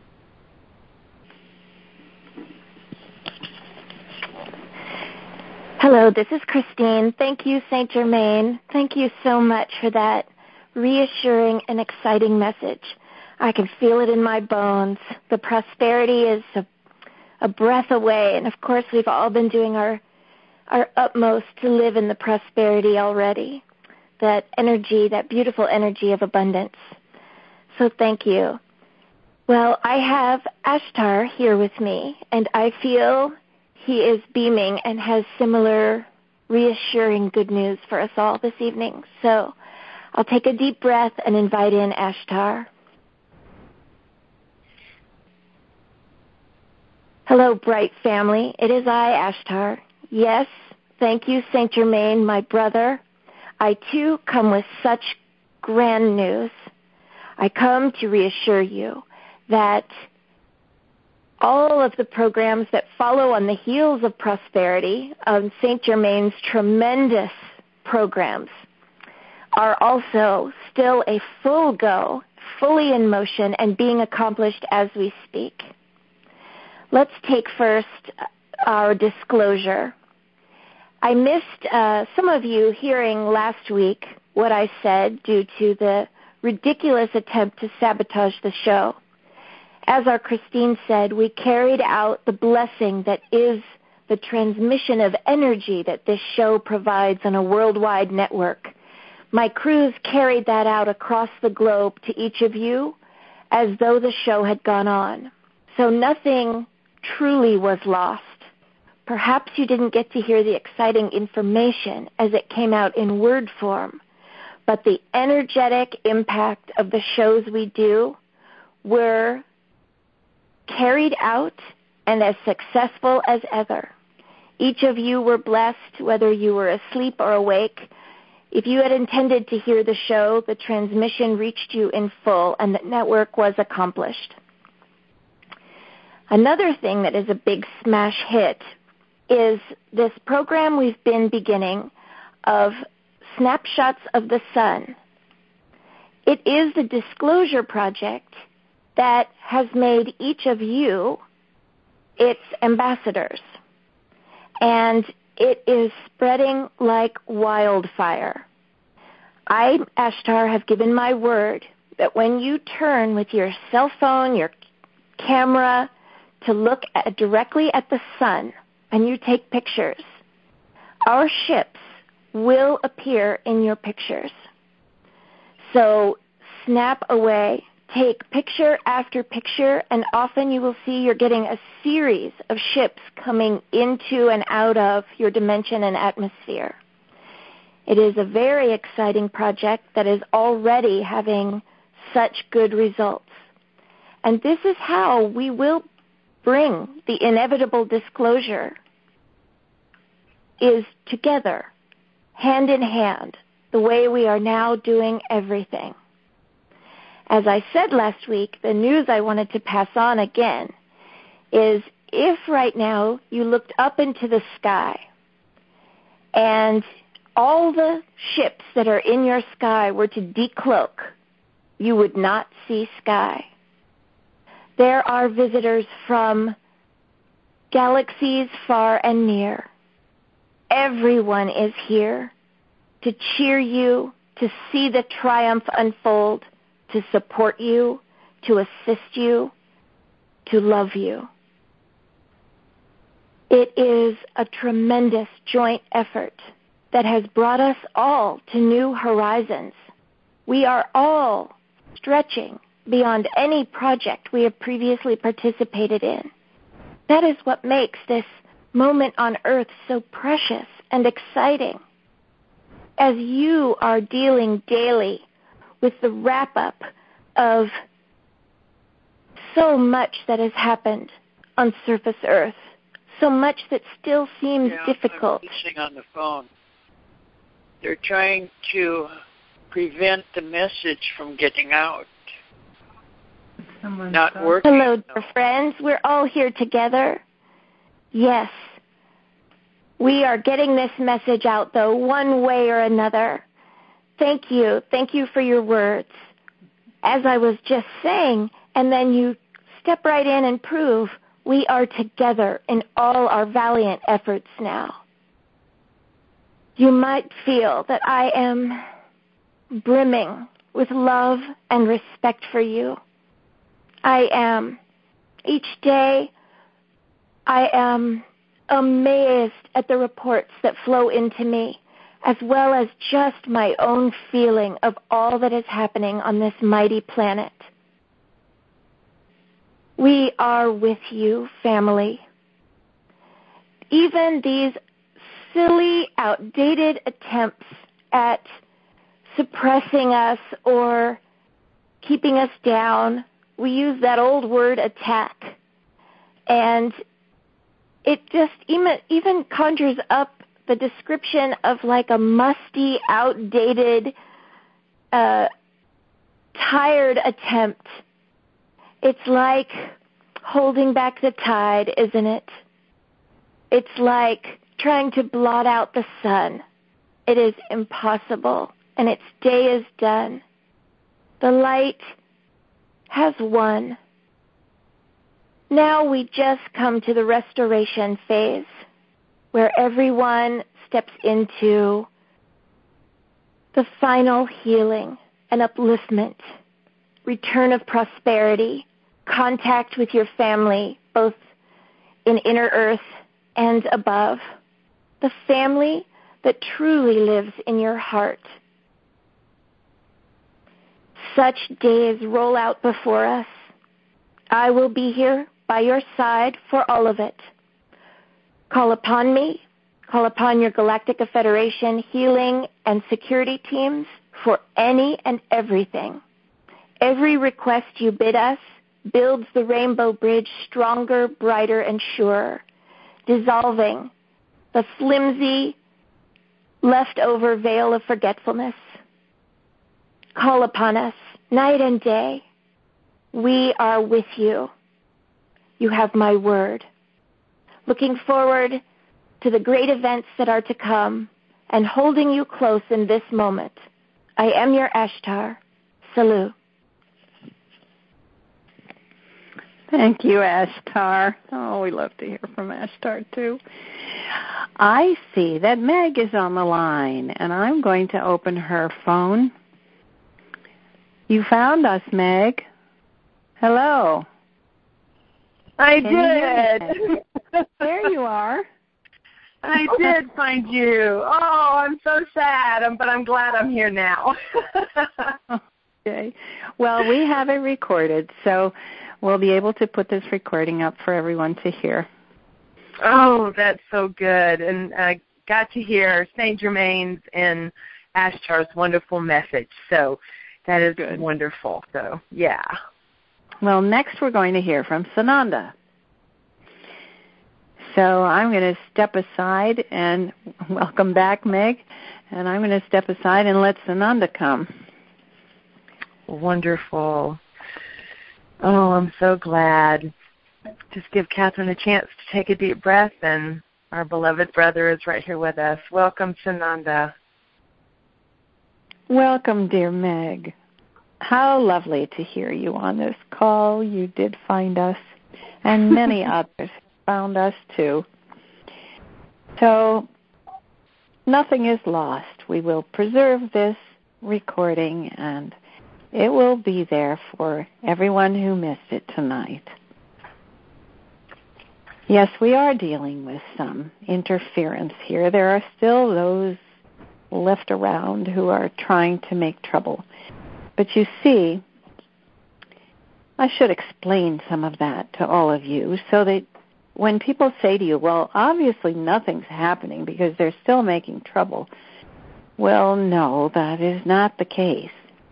Hello, this is Christine. Thank you, Saint Germain. Thank you so much for that reassuring and exciting message. I can feel it in my bones. The prosperity is a breath away, and of course we've all been doing our utmost to live in the prosperity already, that energy, that beautiful energy of abundance. So thank you. Well, I have Ashtar here with me, and I feel he is beaming and has similar reassuring good news for us all this evening. So I'll take a deep breath and invite in Ashtar. Hello, bright family. It is I, Ashtar. Yes, thank you, Saint Germain, my brother. I, too, come with such grand news. I come to reassure you that all of the programs that follow on the heels of prosperity, Saint Germain's tremendous programs, are also still a full go, fully in motion, and being accomplished as we speak. Let's take first our disclosure. I missed some of you hearing last week what I said due to the ridiculous attempt to sabotage the show. As our Christine said, we carried out the blessing that is the transmission of energy that this show provides on a worldwide network. My crews carried that out across the globe to each of you as though the show had gone on. So nothing truly was lost. Perhaps you didn't get to hear the exciting information as it came out in word form, but the energetic impact of the shows we do were carried out and as successful as ever. Each of you were blessed, whether you were asleep or awake. If you had intended to hear the show, the transmission reached you in full and the network was accomplished. Another thing that is a big smash hit is this program we've been beginning of Snapshots of the Sun. It is the disclosure project that has made each of you its ambassadors. And it is spreading like wildfire. I, Ashtar, have given my word that when you turn with your cell phone, your camera, to look directly at the sun and you take pictures, our ships will appear in your pictures. So snap away, take picture after picture, and often you will see you're getting a series of ships coming into and out of your dimension and atmosphere. It is a very exciting project that is already having such good results. And this is how we will bring the inevitable disclosure, is together, hand in hand, the way we are now doing everything. As I said last week, the news I wanted to pass on again is if right now you looked up into the sky and all the ships that are in your sky were to decloak, you would not see sky. There are visitors from galaxies far and near. Everyone is here to cheer you, to see the triumph unfold, to support you, to assist you, to love you. It is a tremendous joint effort that has brought us all to new horizons. We are all stretching beyond any project we have previously participated in. That is what makes this moment on Earth so precious and exciting. As you are dealing daily with the wrap-up of so much that has happened on surface Earth, so much that still seems difficult. I'm listening on the phone. They're trying to prevent the message from getting out. Not working. Hello, dear friends. We're all here together. Yes. We are getting this message out, though, one way or another. Thank you. Thank you for your words. As I was just saying, and then you step right in and prove we are together in all our valiant efforts now. You might feel that I am brimming with love and respect for you. I am. Each day, I am amazed at the reports that flow into me, as well as just my own feeling of all that is happening on this mighty planet. We are with you, family. Even these silly, outdated attempts at suppressing us or keeping us down, we use that old word attack. And it just even conjures up the description of like a musty, outdated, tired attempt. It's like holding back the tide, isn't it? It's like trying to blot out the sun. It is impossible, and its day is done. The light has won. Now we just come to the restoration phase, where everyone steps into the final healing and upliftment, return of prosperity, contact with your family, both in inner earth and above, the family that truly lives in your heart. Such days roll out before us. I will be here by your side for all of it. Call upon me, call upon your Galactica Federation healing and security teams for any and everything. Every request you bid us builds the Rainbow Bridge stronger, brighter, and surer, dissolving the flimsy, leftover veil of forgetfulness. Call upon us night and day. We are with you. You have my word. Looking forward to the great events that are to come and holding you close in this moment. I am your Ashtar. Salut. Thank you, Ashtar. Oh, we love to hear from Ashtar, too. I see that Meg is on the line, and I'm going to open her phone. You found us, Meg. Hello. I did. There you are. I did find you. Oh, I'm so sad, but I'm glad I'm here now. Okay. Well, we have it recorded, so we'll be able to put this recording up for everyone to hear. Oh, that's so good. And I got to hear St. Germain's and Ashtar's wonderful message. So that is good. Wonderful. So, yeah. Well, next we're going to hear from Sananda. So I'm going to step aside and welcome back, Meg. And I'm going to step aside and let Sananda come. Wonderful. Oh, I'm so glad. Just give Catherine a chance to take a deep breath, and our beloved brother is right here with us. Welcome, Sananda. Welcome, dear Meg. How lovely to hear you on this call. You did find us, and many others found us too. So nothing is lost. We will preserve this recording, and it will be there for everyone who missed it tonight. Yes, we are dealing with some interference here. There are still those left around who are trying to make trouble. But you see, I should explain some of that to all of you so that when people say to you, well, obviously nothing's happening because they're still making trouble. Well, no, that is not the case.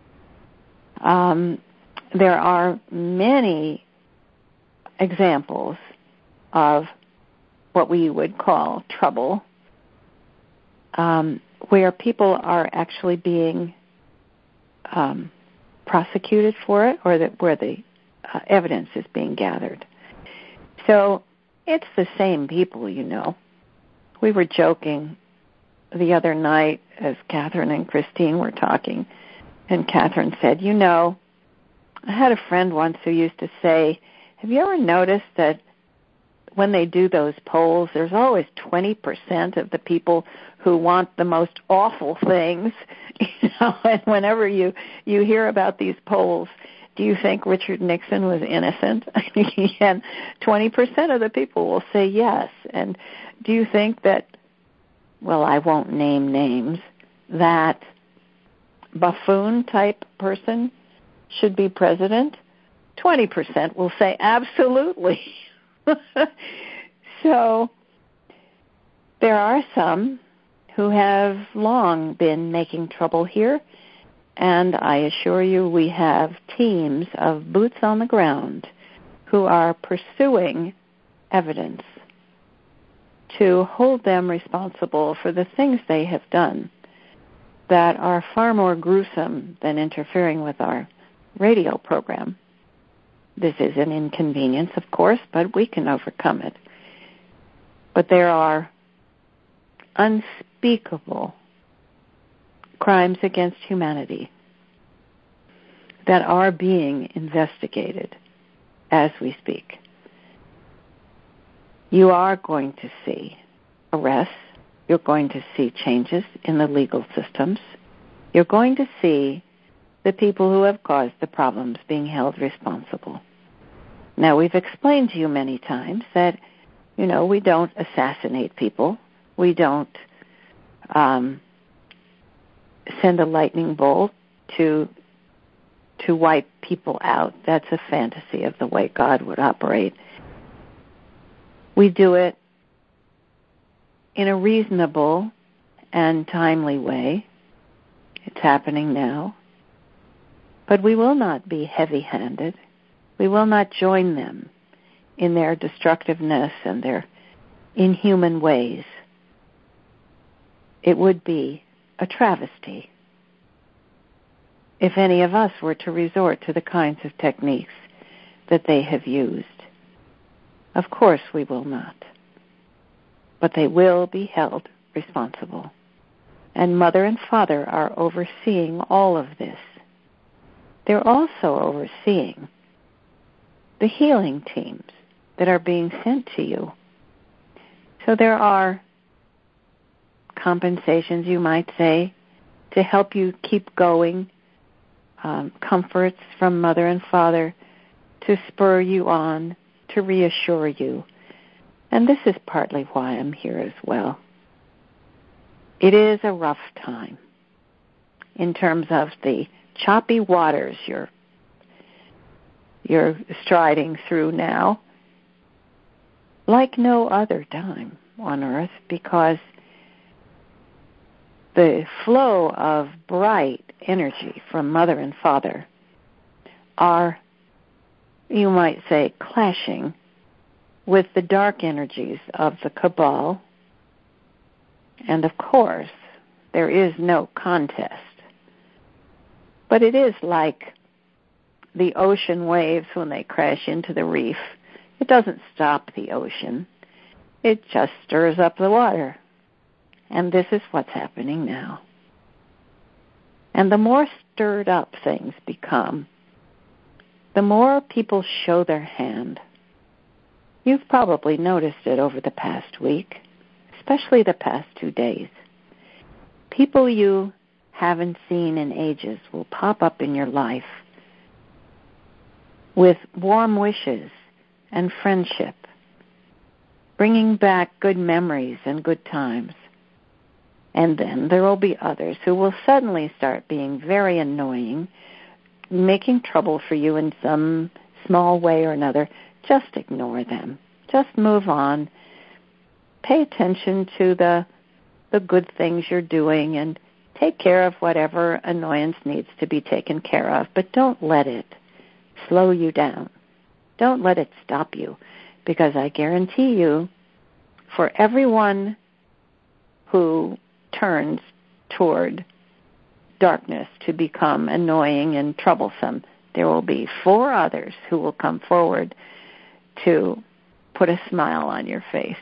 There are many examples of what we would call trouble, where people are actually being prosecuted for it, or where the evidence is being gathered. So it's the same people, you know. We were joking the other night as Catherine and Christine were talking, and Catherine said, you know, I had a friend once who used to say, have you ever noticed that when they do those polls, there's always 20% of the people who want the most awful things, you know, and whenever you hear about these polls, do you think Richard Nixon was innocent? And 20% of the people will say yes. And do you think that, well, I won't name names, that buffoon-type person should be president? 20% will say absolutely. So there are some who have long been making trouble here, and I assure you we have teams of boots on the ground who are pursuing evidence to hold them responsible for the things they have done that are far more gruesome than interfering with our radio program. This is an inconvenience, of course, but we can overcome it. But there are unspeakable crimes against humanity that are being investigated as we speak. You are going to see arrests. You're going to see changes in the legal systems. You're going to see the people who have caused the problems being held responsible. Now, we've explained to you many times that, you know, we don't assassinate people. We don't send a lightning bolt to wipe people out. That's a fantasy of the way God would operate. We do it in a reasonable and timely way. It's happening now. But we will not be heavy-handed. We will not join them in their destructiveness and their inhuman ways. It would be a travesty if any of us were to resort to the kinds of techniques that they have used. Of course we will not. But they will be held responsible. And Mother and Father are overseeing all of this. They're also overseeing the healing teams that are being sent to you. So there are compensations, you might say, to help you keep going, comforts from Mother and Father to spur you on, to reassure you. And this is partly why I'm here as well. It is a rough time in terms of the choppy waters you're striding through now, like no other time on earth, because the flow of bright energy from Mother and Father are, you might say, clashing with the dark energies of the cabal. And of course, there is no contest. But it is like the ocean waves when they crash into the reef. It doesn't stop the ocean. It just stirs up the water. And this is what's happening now. And the more stirred up things become, the more people show their hand. You've probably noticed it over the past week, especially the past 2 days. People you haven't seen in ages will pop up in your life with warm wishes and friendship, bringing back good memories and good times. And then there will be others who will suddenly start being very annoying, making trouble for you in some small way or another. Just ignore them. Just move on. Pay attention to the good things you're doing and take care of whatever annoyance needs to be taken care of. But don't let it slow you down. Don't let it stop you, because I guarantee you, for everyone who turns toward darkness to become annoying and troublesome, there will be 4 others who will come forward to put a smile on your face.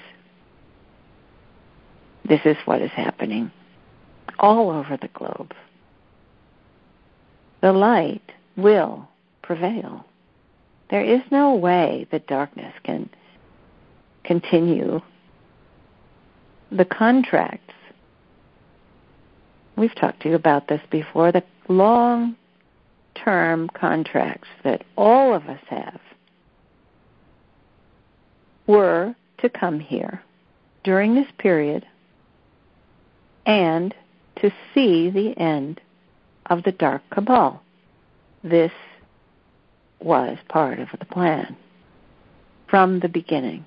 This is what is happening all over the globe. The light will prevail. There is no way that darkness can continue. The contracts, we've talked to you about this before, the long-term contracts that all of us have were to come here during this period and to see the end of the dark cabal. This was part of the plan from the beginning.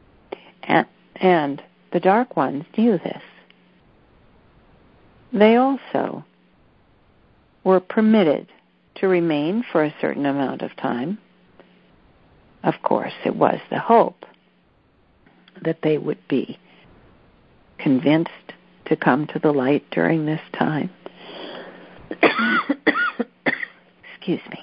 And the dark ones knew this. They also were permitted to remain for a certain amount of time. Of course, it was the hope that they would be convinced to come to the light during this time. Excuse me.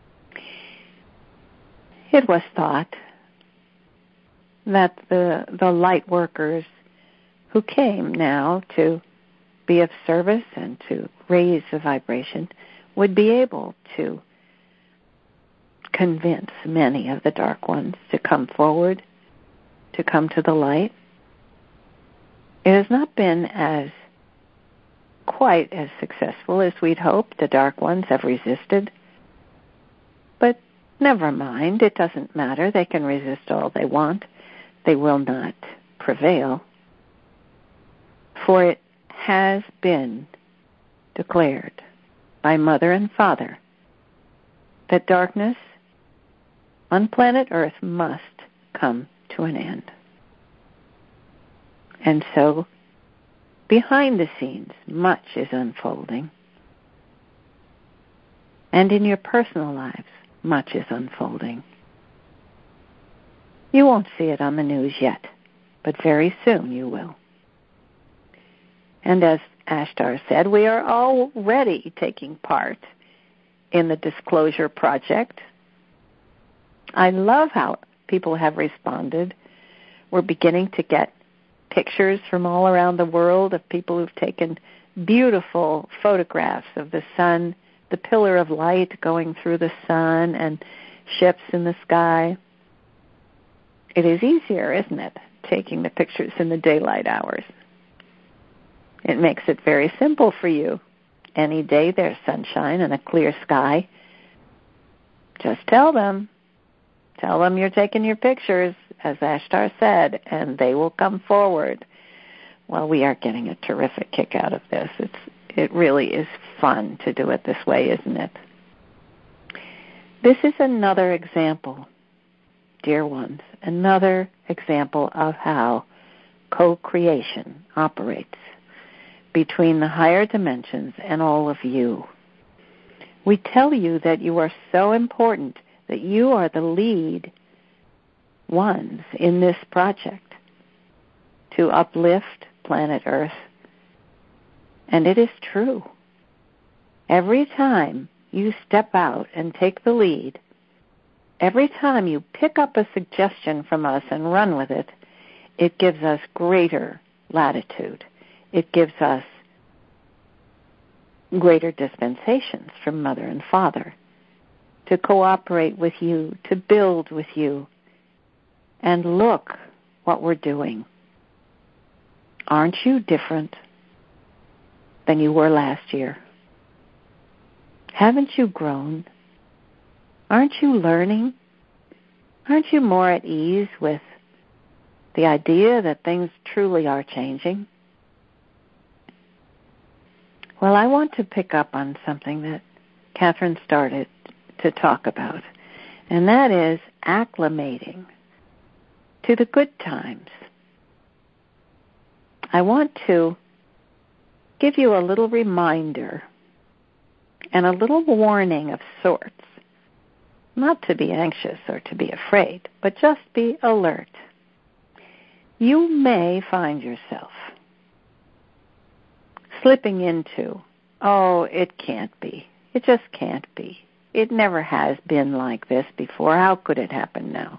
It was thought that the light workers who came now to be of service and to raise the vibration would be able to convince many of the dark ones to come forward, to come to the light. It has not been quite as successful as we'd hoped. The dark ones have resisted. But never mind, it doesn't matter. They can resist all they want. They will not prevail. For it has been declared by Mother and Father that darkness on planet Earth must come to an end. And so, behind the scenes, much is unfolding. And in your personal lives, much is unfolding. You won't see it on the news yet, but very soon you will. And as Ashtar said, we are already taking part in the Disclosure Project. I love how people have responded. We're beginning to get pictures from all around the world of people who've taken beautiful photographs of the sun, the pillar of light going through the sun, and ships in the sky. It is easier, isn't it, taking the pictures in the daylight hours? It makes it very simple for you. Any day there's sunshine and a clear sky, just tell them you're taking your pictures, as Ashtar said, and they will come forward. Well, we are getting a terrific kick out of this. it really is fun to do it this way, isn't it? This is another example, dear ones, another example of how co-creation operates between the higher dimensions and all of you. We tell you that you are so important, that you are the lead ones in this project to uplift planet Earth. And it is true. Every time you step out and take the lead, every time you pick up a suggestion from us and run with it, it gives us greater latitude. It gives us greater dispensations from Mother and Father to cooperate with you, to build with you. And look what we're doing. Aren't you different than you were last year? Haven't you grown? Aren't you learning? Aren't you more at ease with the idea that things truly are changing? Well, I want to pick up on something that Catherine started to talk about, and that is acclimating to the good times. I want to give you a little reminder and a little warning of sorts, not to be anxious or to be afraid, but just be alert. You may find yourself slipping into, oh, it can't be. It just can't be. It never has been like this before. How could it happen now?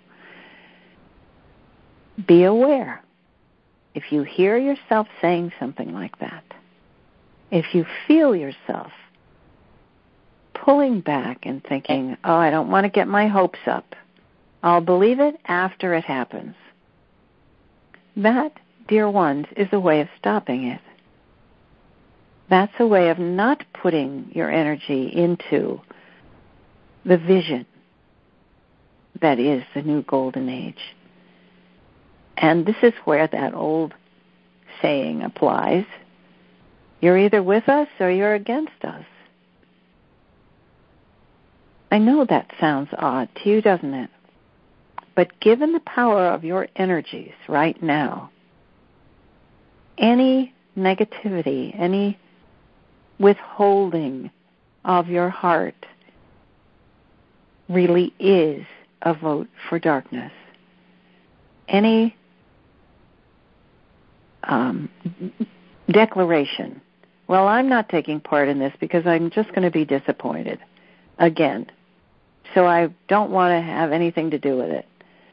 Be aware. If you hear yourself saying something like that, if you feel yourself pulling back and thinking, oh, I don't want to get my hopes up, I'll believe it after it happens, that, dear ones, is a way of stopping it. That's a way of not putting your energy into the vision that is the new golden age. And this is where that old saying applies. You're either with us or you're against us. I know that sounds odd to you, doesn't it? But given the power of your energies right now, any negativity, any withholding of your heart really is a vote for darkness. Any declaration, well, I'm not taking part in this because I'm just going to be disappointed again, so I don't want to have anything to do with it.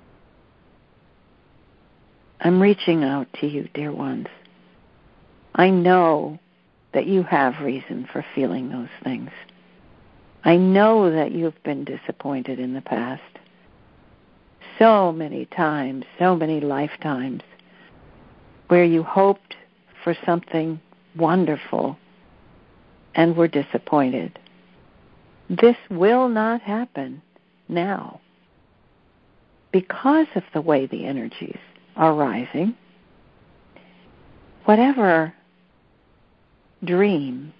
I'm reaching out to you, dear ones. I know that you have reason for feeling those things. I know that you've been disappointed in the past. So many times, so many lifetimes, where you hoped for something wonderful and were disappointed. This will not happen now because of the way the energies are rising. Whatever dream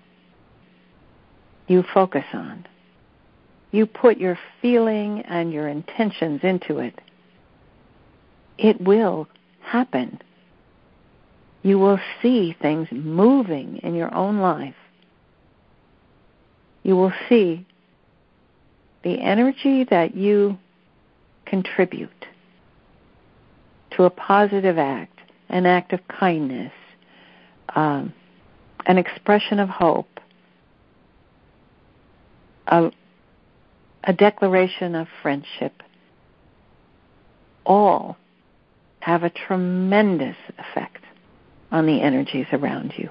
you focus on, you put your feeling and your intentions into it, it will happen. You will see things moving in your own life. You will see the energy that you contribute to a positive act, an act of kindness, an expression of hope, a declaration of friendship, all have a tremendous effect on the energies around you.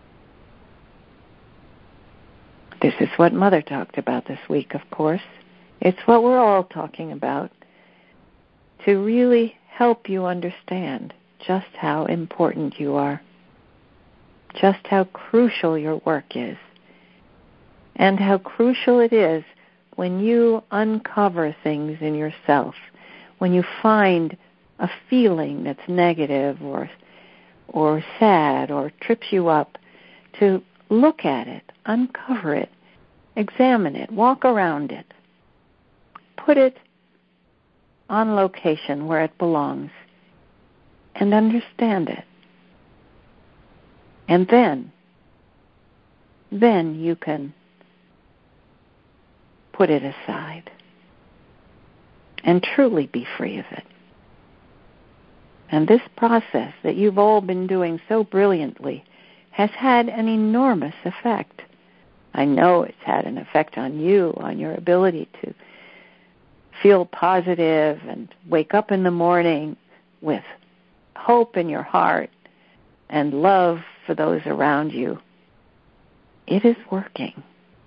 This is what Mother talked about this week, of course. It's what we're all talking about, to really help you understand just how important you are, just how crucial your work is, and how crucial it is when you uncover things in yourself, when you find a feeling that's negative or sad or trips you up, to look at it, uncover it, examine it, walk around it, put it on location where it belongs, and understand it. And then you can put it aside and truly be free of it. And this process that you've all been doing so brilliantly has had an enormous effect. I know it's had an effect on you, on your ability to feel positive and wake up in the morning with hope in your heart and love for those around you. It is working.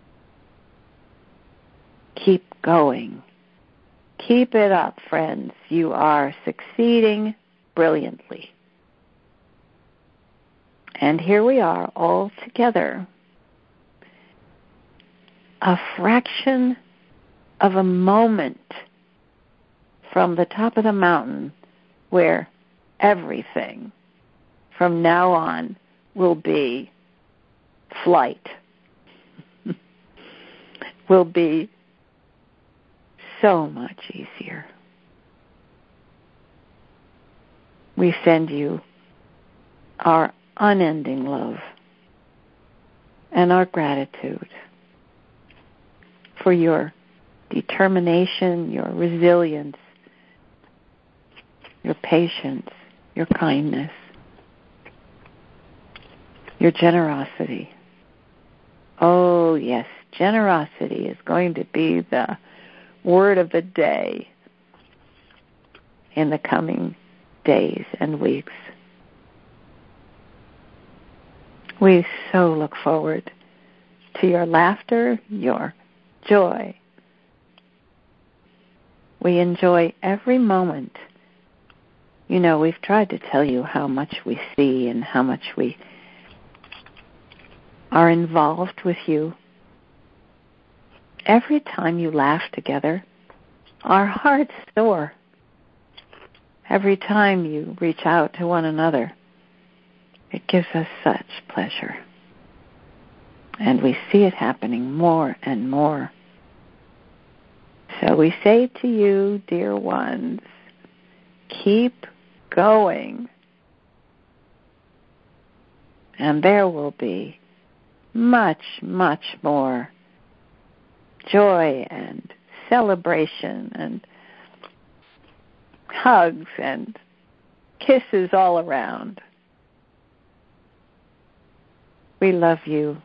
Keep going. Keep it up, friends. You are succeeding brilliantly. And here we are all together. A fraction of a moment from the top of the mountain where everything from now on will be flight, will be so much easier. We send you our unending love and our gratitude for your determination, your resilience, your patience, your kindness, your generosity. Oh, yes, generosity is going to be the word of the day in the coming days and weeks. We so look forward to your laughter, your joy. We enjoy every moment. You know, we've tried to tell you how much we see and how much we are involved with you. Every time you laugh together, our hearts soar. Every time you reach out to one another, it gives us such pleasure. And we see it happening more and more. So we say to you, dear ones, keep going. And there will be much, much more joy and celebration and hugs and kisses all around. We love you.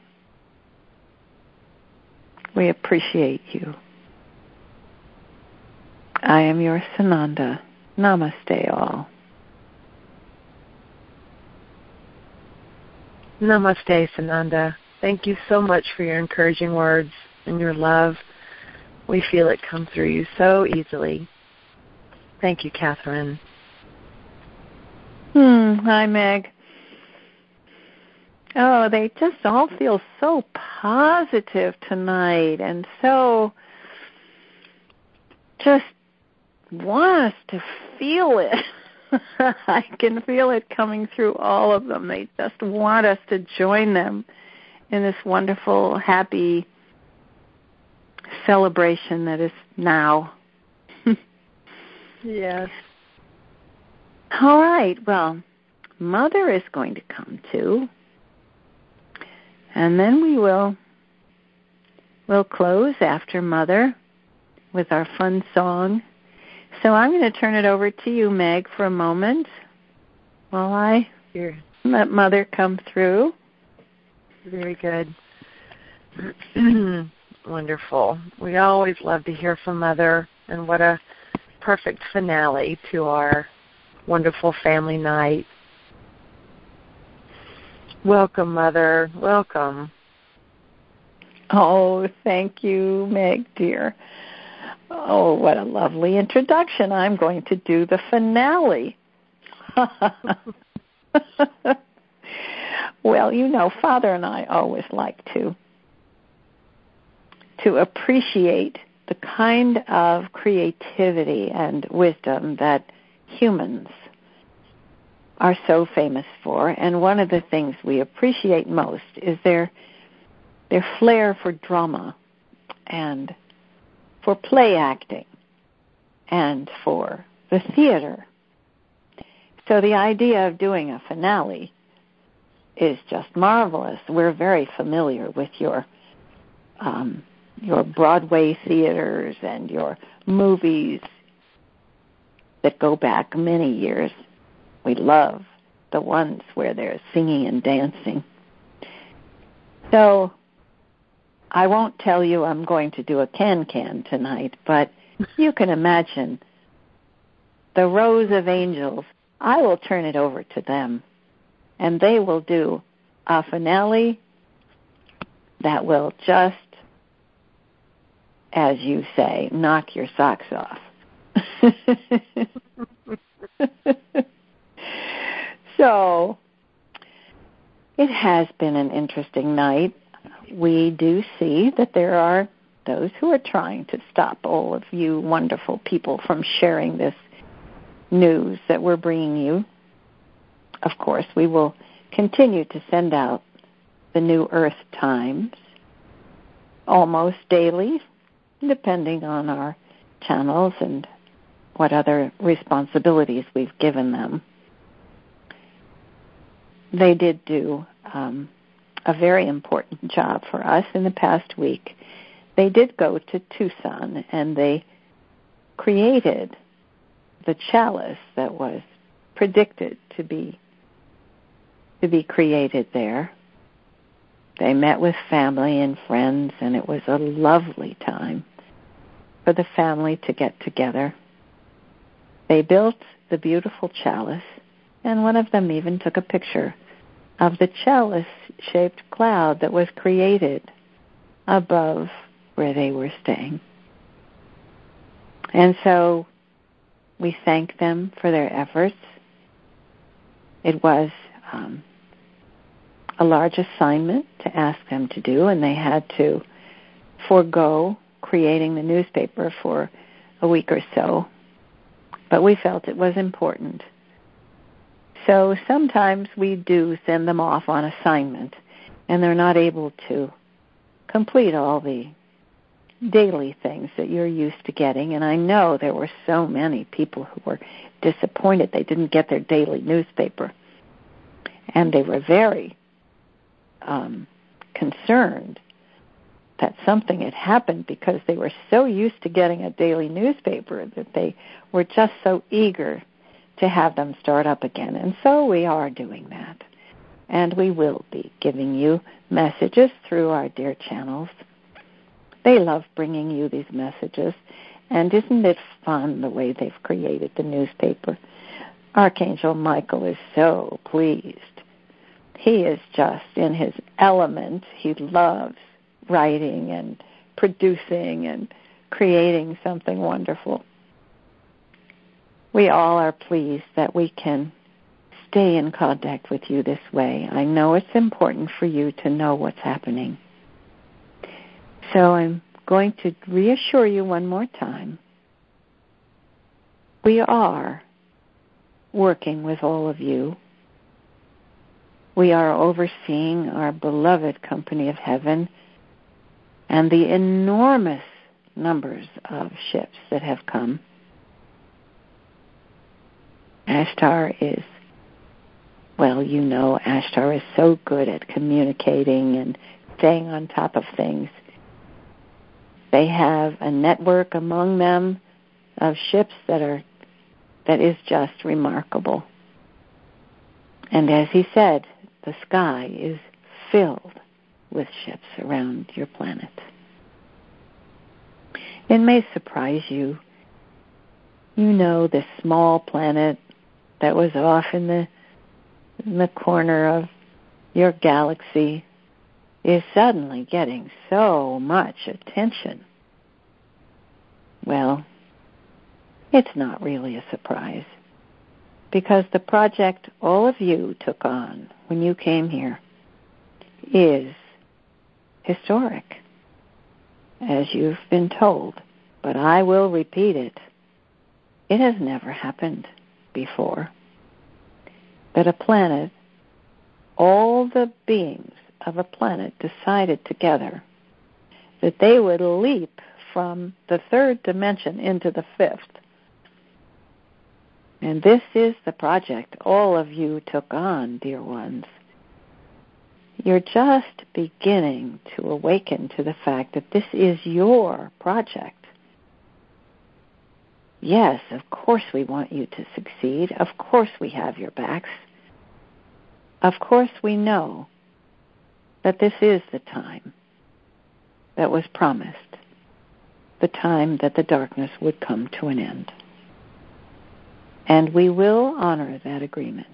We appreciate you. I am your Sananda. Namaste all. Namaste, Sananda. Thank you so much for your encouraging words and your love. We feel it come through you so easily. Thank you, Catherine. Hi, Meg. Oh, they just all feel so positive tonight and so just want us to feel it. I can feel it coming through all of them. They just want us to join them in this wonderful, happy celebration that is now. Yes. All right. Well, Mother is going to come too. And then we'll close after Mother with our fun song. So I'm going to turn it over to you, Meg, for a moment while I let Mother come through. Very good. Wonderful. We always love to hear from Mother, and what a perfect finale to our wonderful family night. Welcome, Mother. Welcome. Oh, thank you, Meg, dear. Oh, what a lovely introduction. I'm going to do the finale. Well, you know, Father and I always like to appreciate the kind of creativity and wisdom that humans are so famous for, and one of the things we appreciate most is their flair for drama and for play acting and for the theater. So the idea of doing a finale is just marvelous. We're very familiar with your Broadway theaters and your movies that go back many years. We love the ones where there's singing and dancing. So I won't tell you I'm going to do a can tonight, but you can imagine the rows of angels. I will turn it over to them, and they will do a finale that will just, as you say, knock your socks off. So it has been an interesting night. We do see that there are those who are trying to stop all of you wonderful people from sharing this news that we're bringing you. Of course, we will continue to send out the New Earth Times almost daily, depending on our channels and what other responsibilities we've given them. They did do a very important job for us in the past week. They did go to Tucson, and they created the chalice that was predicted to be created there. They met with family and friends, and it was a lovely time for the family to get together. They built the beautiful chalice, and one of them even took a picture of the chalice-shaped cloud that was created above where they were staying. And so we thank them for their efforts. It was a large assignment to ask them to do, and they had to forego creating the newspaper for a week or so. But we felt it was important. So sometimes we do send them off on assignment, and they're not able to complete all the daily things that you're used to getting. And I know there were so many people who were disappointed they didn't get their daily newspaper. And they were very concerned that something had happened, because they were so used to getting a daily newspaper that they were just so eager to have them start up again. And so we are doing that. And we will be giving you messages through our dear channels. They love bringing you these messages. And isn't it fun the way they've created the newspaper? Archangel Michael is so pleased. He is just in his element. He loves writing and producing and creating something wonderful. We all are pleased that we can stay in contact with you this way. I know it's important for you to know what's happening. So I'm going to reassure you one more time. We are working with all of you. We are overseeing our beloved company of heaven and the enormous numbers of ships that have come. Ashtar is, well, you know, Ashtar is so good at communicating and staying on top of things. They have a network among them of ships that is just remarkable. And as he said, the sky is filled with ships around your planet. It may surprise you. You know, this small planet that was off in the corner of your galaxy is suddenly getting so much attention. Well, it's not really a surprise, because the project all of you took on when you came here is historic, as you've been told. But I will repeat it. It has never happened before. that a planet, all the beings of a planet decided together that they would leap from the third dimension into the fifth. And this is the project all of you took on, dear ones. You're just beginning to awaken to the fact that this is your project. Yes, of course we want you to succeed. Of course we have your backs. Of course we know that this is the time that was promised, the time that the darkness would come to an end. And we will honor that agreement.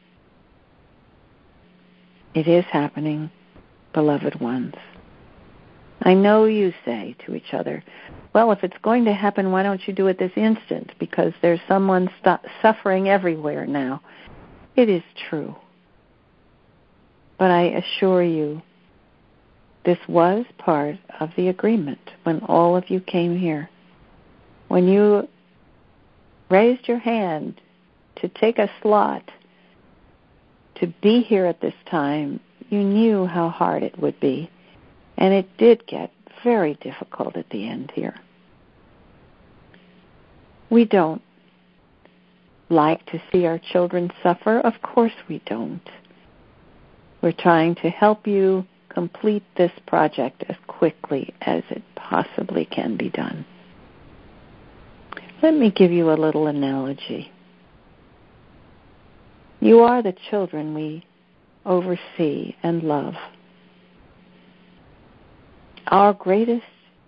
It is happening, beloved ones. I know you say to each other, well, if it's going to happen, why don't you do it this instant? Because there's someone suffering everywhere now. It is true. But I assure you, this was part of the agreement when all of you came here. When you raised your hand to take a slot to be here at this time, you knew how hard it would be. And it did get very difficult at the end here. We don't like to see our children suffer. Of course we don't. We're trying to help you complete this project as quickly as it possibly can be done. Let me give you a little analogy. You are the children we oversee and love. Our greatest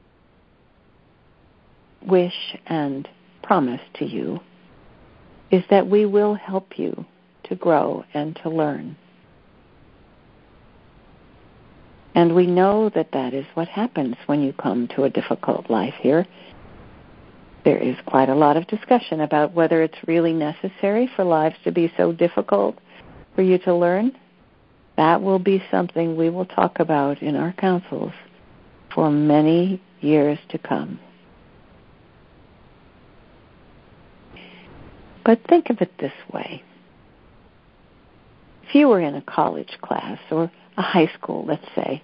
wish and promise to you is that we will help you to grow and to learn. And we know that that is what happens when you come to a difficult life here. There is quite a lot of discussion about whether it's really necessary for lives to be so difficult for you to learn. That will be something we will talk about in our councils for many years to come. But think of it this way. If you were in a college class or a high school, let's say,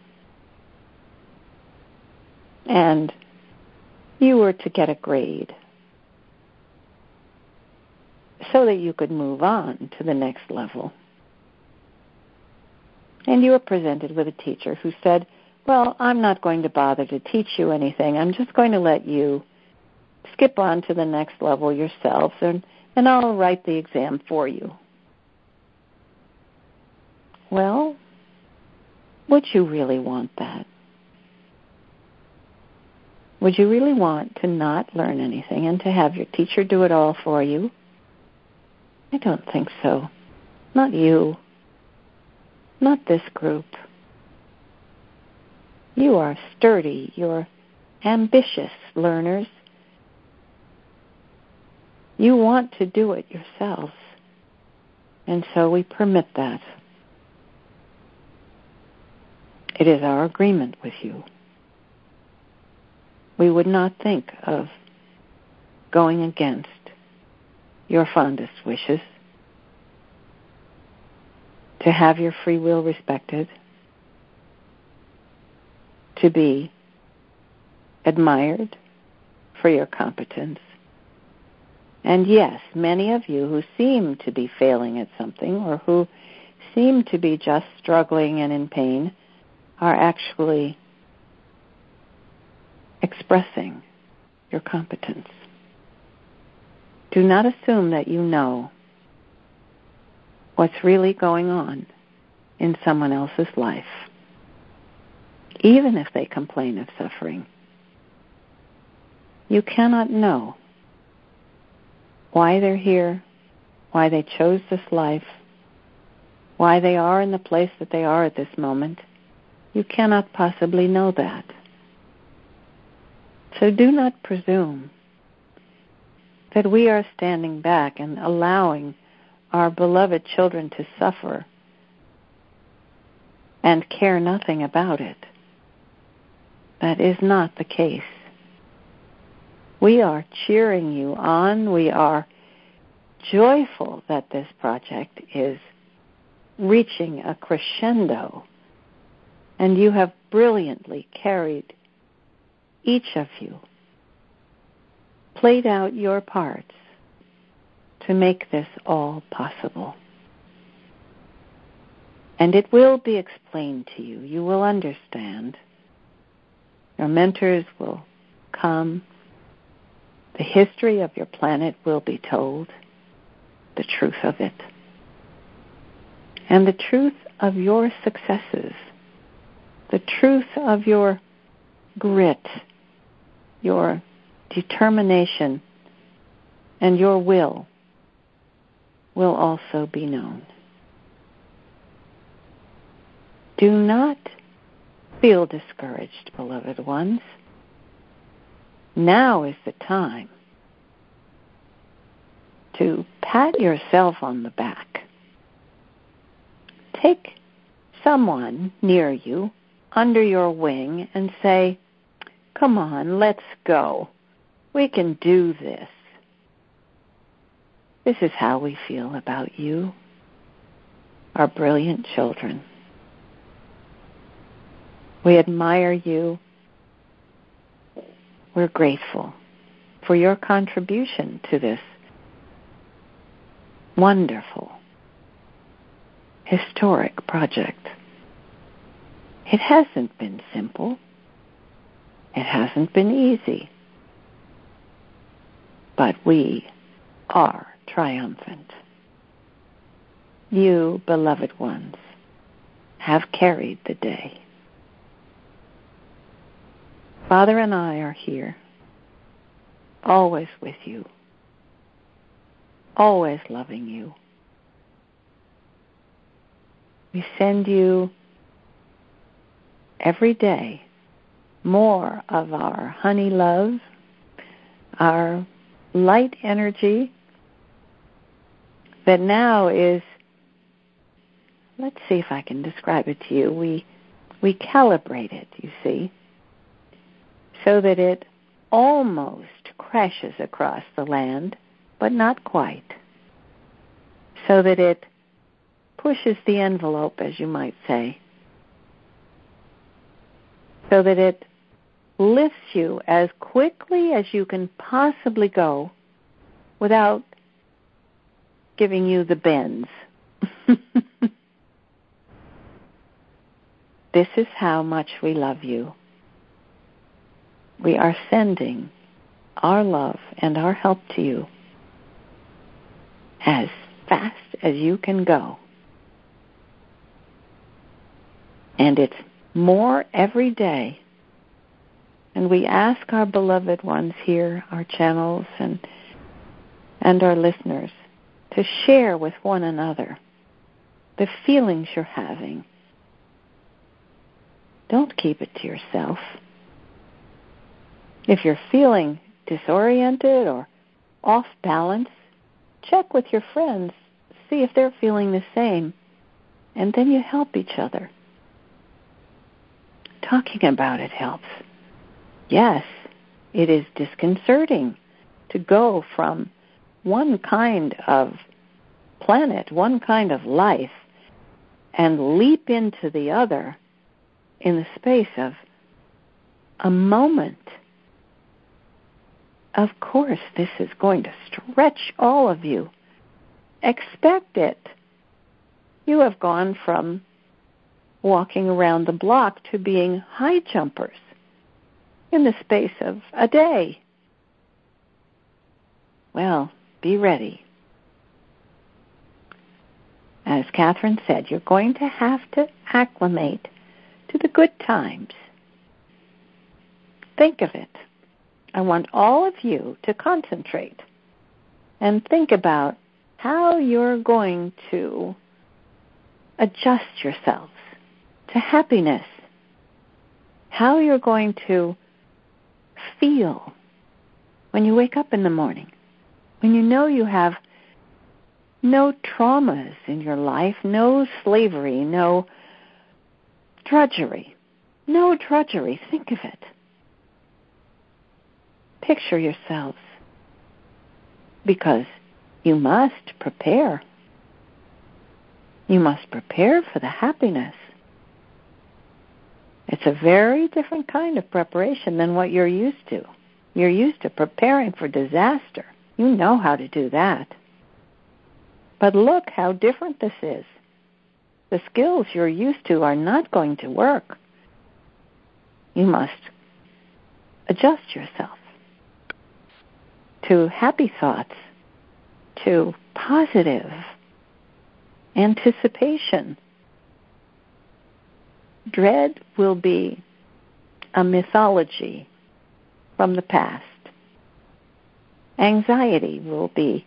and you were to get a grade so that you could move on to the next level, and you were presented with a teacher who said, well, I'm not going to bother to teach you anything. I'm just going to let you skip on to the next level yourselves, and I'll write the exam for you. Well, would you really want that? Would you really want to not learn anything and to have your teacher do it all for you? I don't think so. Not you. Not this group. You are sturdy. You're ambitious learners. You want to do it yourselves. And so we permit that. It is our agreement with you. We would not think of going against your fondest wishes, to have your free will respected, to be admired for your competence. And yes, many of you who seem to be failing at something or who seem to be just struggling and in pain are actually expressing your competence. Do not assume that you know what's really going on in someone else's life, even if they complain of suffering. You cannot know why they're here, why they chose this life, why they are in the place that they are at this moment. You cannot possibly know that. So do not presume that we are standing back and allowing our beloved children to suffer and care nothing about it. That is not the case. We are cheering you on. We are joyful that this project is reaching a crescendo, and you have brilliantly carried, each of you, played out your parts to make this all possible. And it will be explained to you. You will understand. Your mentors will come. The history of your planet will be told, the truth of it, and the truth of your successes, the truth of your grit, your determination, and your will also be known. Do not feel discouraged, beloved ones. Now is the time to pat yourself on the back. Take someone near you under your wing and say, "Come on, let's go. We can do this. This is how we feel about you, our brilliant children. We admire you. We're grateful for your contribution to this wonderful, historic project. It hasn't been simple. It hasn't been easy. But we are triumphant. You, beloved ones, have carried the day. Father and I are here, always with you, always loving you. We send you every day more of our honey love, our light energy that now is, let's see if I can describe it to you. We calibrate it, you see, so that it almost crashes across the land, but not quite. So that it pushes the envelope, as you might say. So that it lifts you as quickly as you can possibly go without giving you the bends. This is how much we love you. We are sending our love and our help to you as fast as you can go. And it's more every day. And we ask our beloved ones here, our channels and our listeners, to share with one another the feelings you're having. Don't keep it to yourself. If you're feeling disoriented or off balance, check with your friends, see if they're feeling the same, and then you help each other. Talking about it helps. Yes, it is disconcerting to go from one kind of planet, one kind of life, and leap into the other in the space of a moment. Of course, this is going to stretch all of you. Expect it. You have gone from walking around the block to being high jumpers in the space of a day. Well, be ready. As Catherine said, you're going to have to acclimate to the good times. Think of it. I want all of you to concentrate and think about how you're going to adjust yourselves to happiness, how you're going to feel when you wake up in the morning, when you know you have no traumas in your life, no slavery, no drudgery. No drudgery. Think of it. Picture yourselves, because you must prepare. You must prepare for the happiness. It's a very different kind of preparation than what you're used to. You're used to preparing for disaster. You know how to do that. But look how different this is. The skills you're used to are not going to work. You must adjust yourself to happy thoughts, to positive anticipation. Dread will be a mythology from the past. Anxiety will be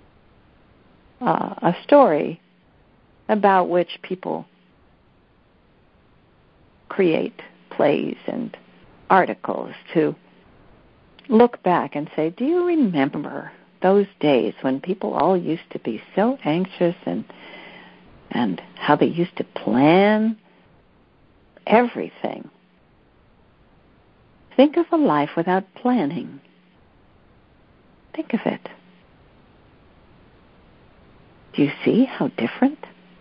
a story about which people create plays and articles to look back and say, do you remember those days when people all used to be so anxious and how they used to plan everything? Think of a life without planning. Think of it. Do you see how different?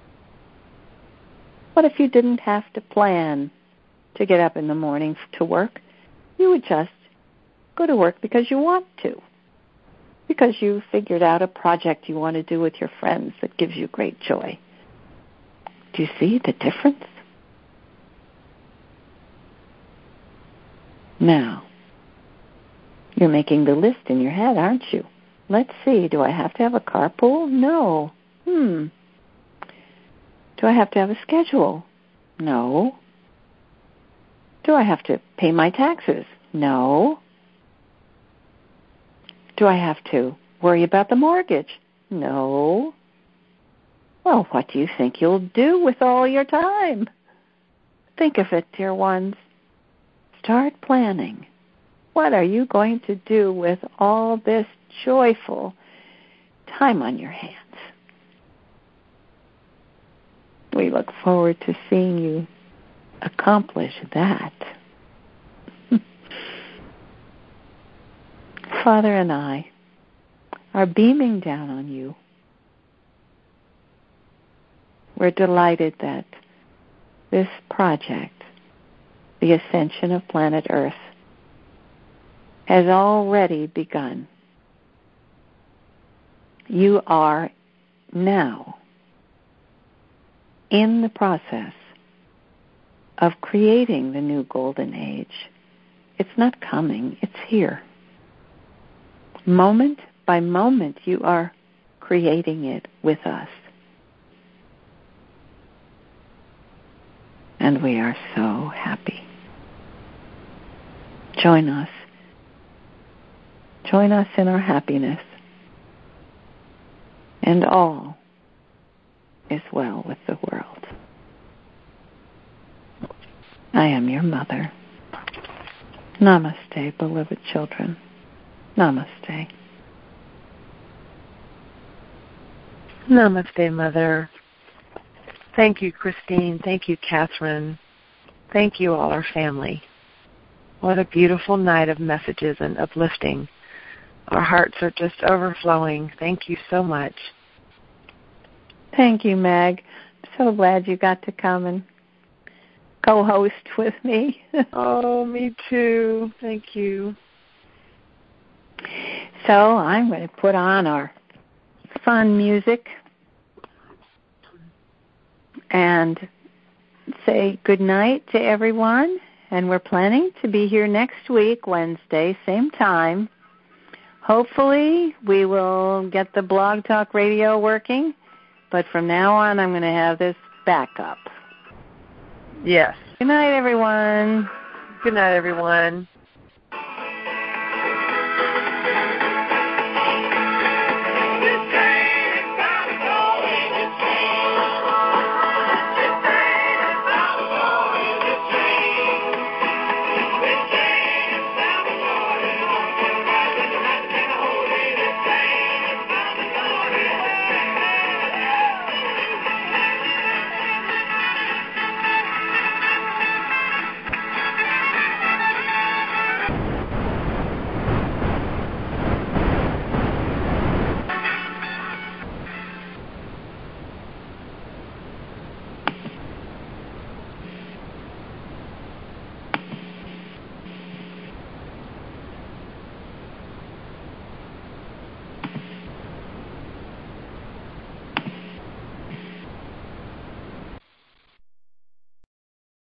What if you didn't have to plan to get up in the morning to work? You would just go to work because you want to, because you figured out a project you want to do with your friends that gives you great joy. Do you see the difference? Now, you're making the list in your head, aren't you? Let's see, do I have to have a carpool? No. Do I have to have a schedule? No. Do I have to pay my taxes? No. Do I have to worry about the mortgage? No. Well, what do you think you'll do with all your time? Think of it, dear ones. Start planning. What are you going to do with all this joyful time on your hands? We look forward to seeing you accomplish that. Father and I are beaming down on you. We're delighted that this project, the ascension of planet Earth, has already begun. You are now in the process of creating the new golden age. It's not coming, it's here. Moment by moment, you are creating it with us. And we are so happy. Join us. Join us in our happiness. And all is well with the world. I am your mother. Namaste, beloved children. Namaste. Namaste, Mother. Thank you, Christine. Thank you, Catherine. Thank you, all our family. What a beautiful night of messages and uplifting. Our hearts are just overflowing. Thank you so much. Thank you, Meg. I'm so glad you got to come and co-host with me. Oh, me too. Thank you. So I'm going to put on our fun music and say good night to everyone. And we're planning to be here next week, Wednesday, same time. Hopefully we will get the Blog Talk Radio working. But from now on, I'm going to have this backup. Yes. Good night, everyone. Good night, everyone.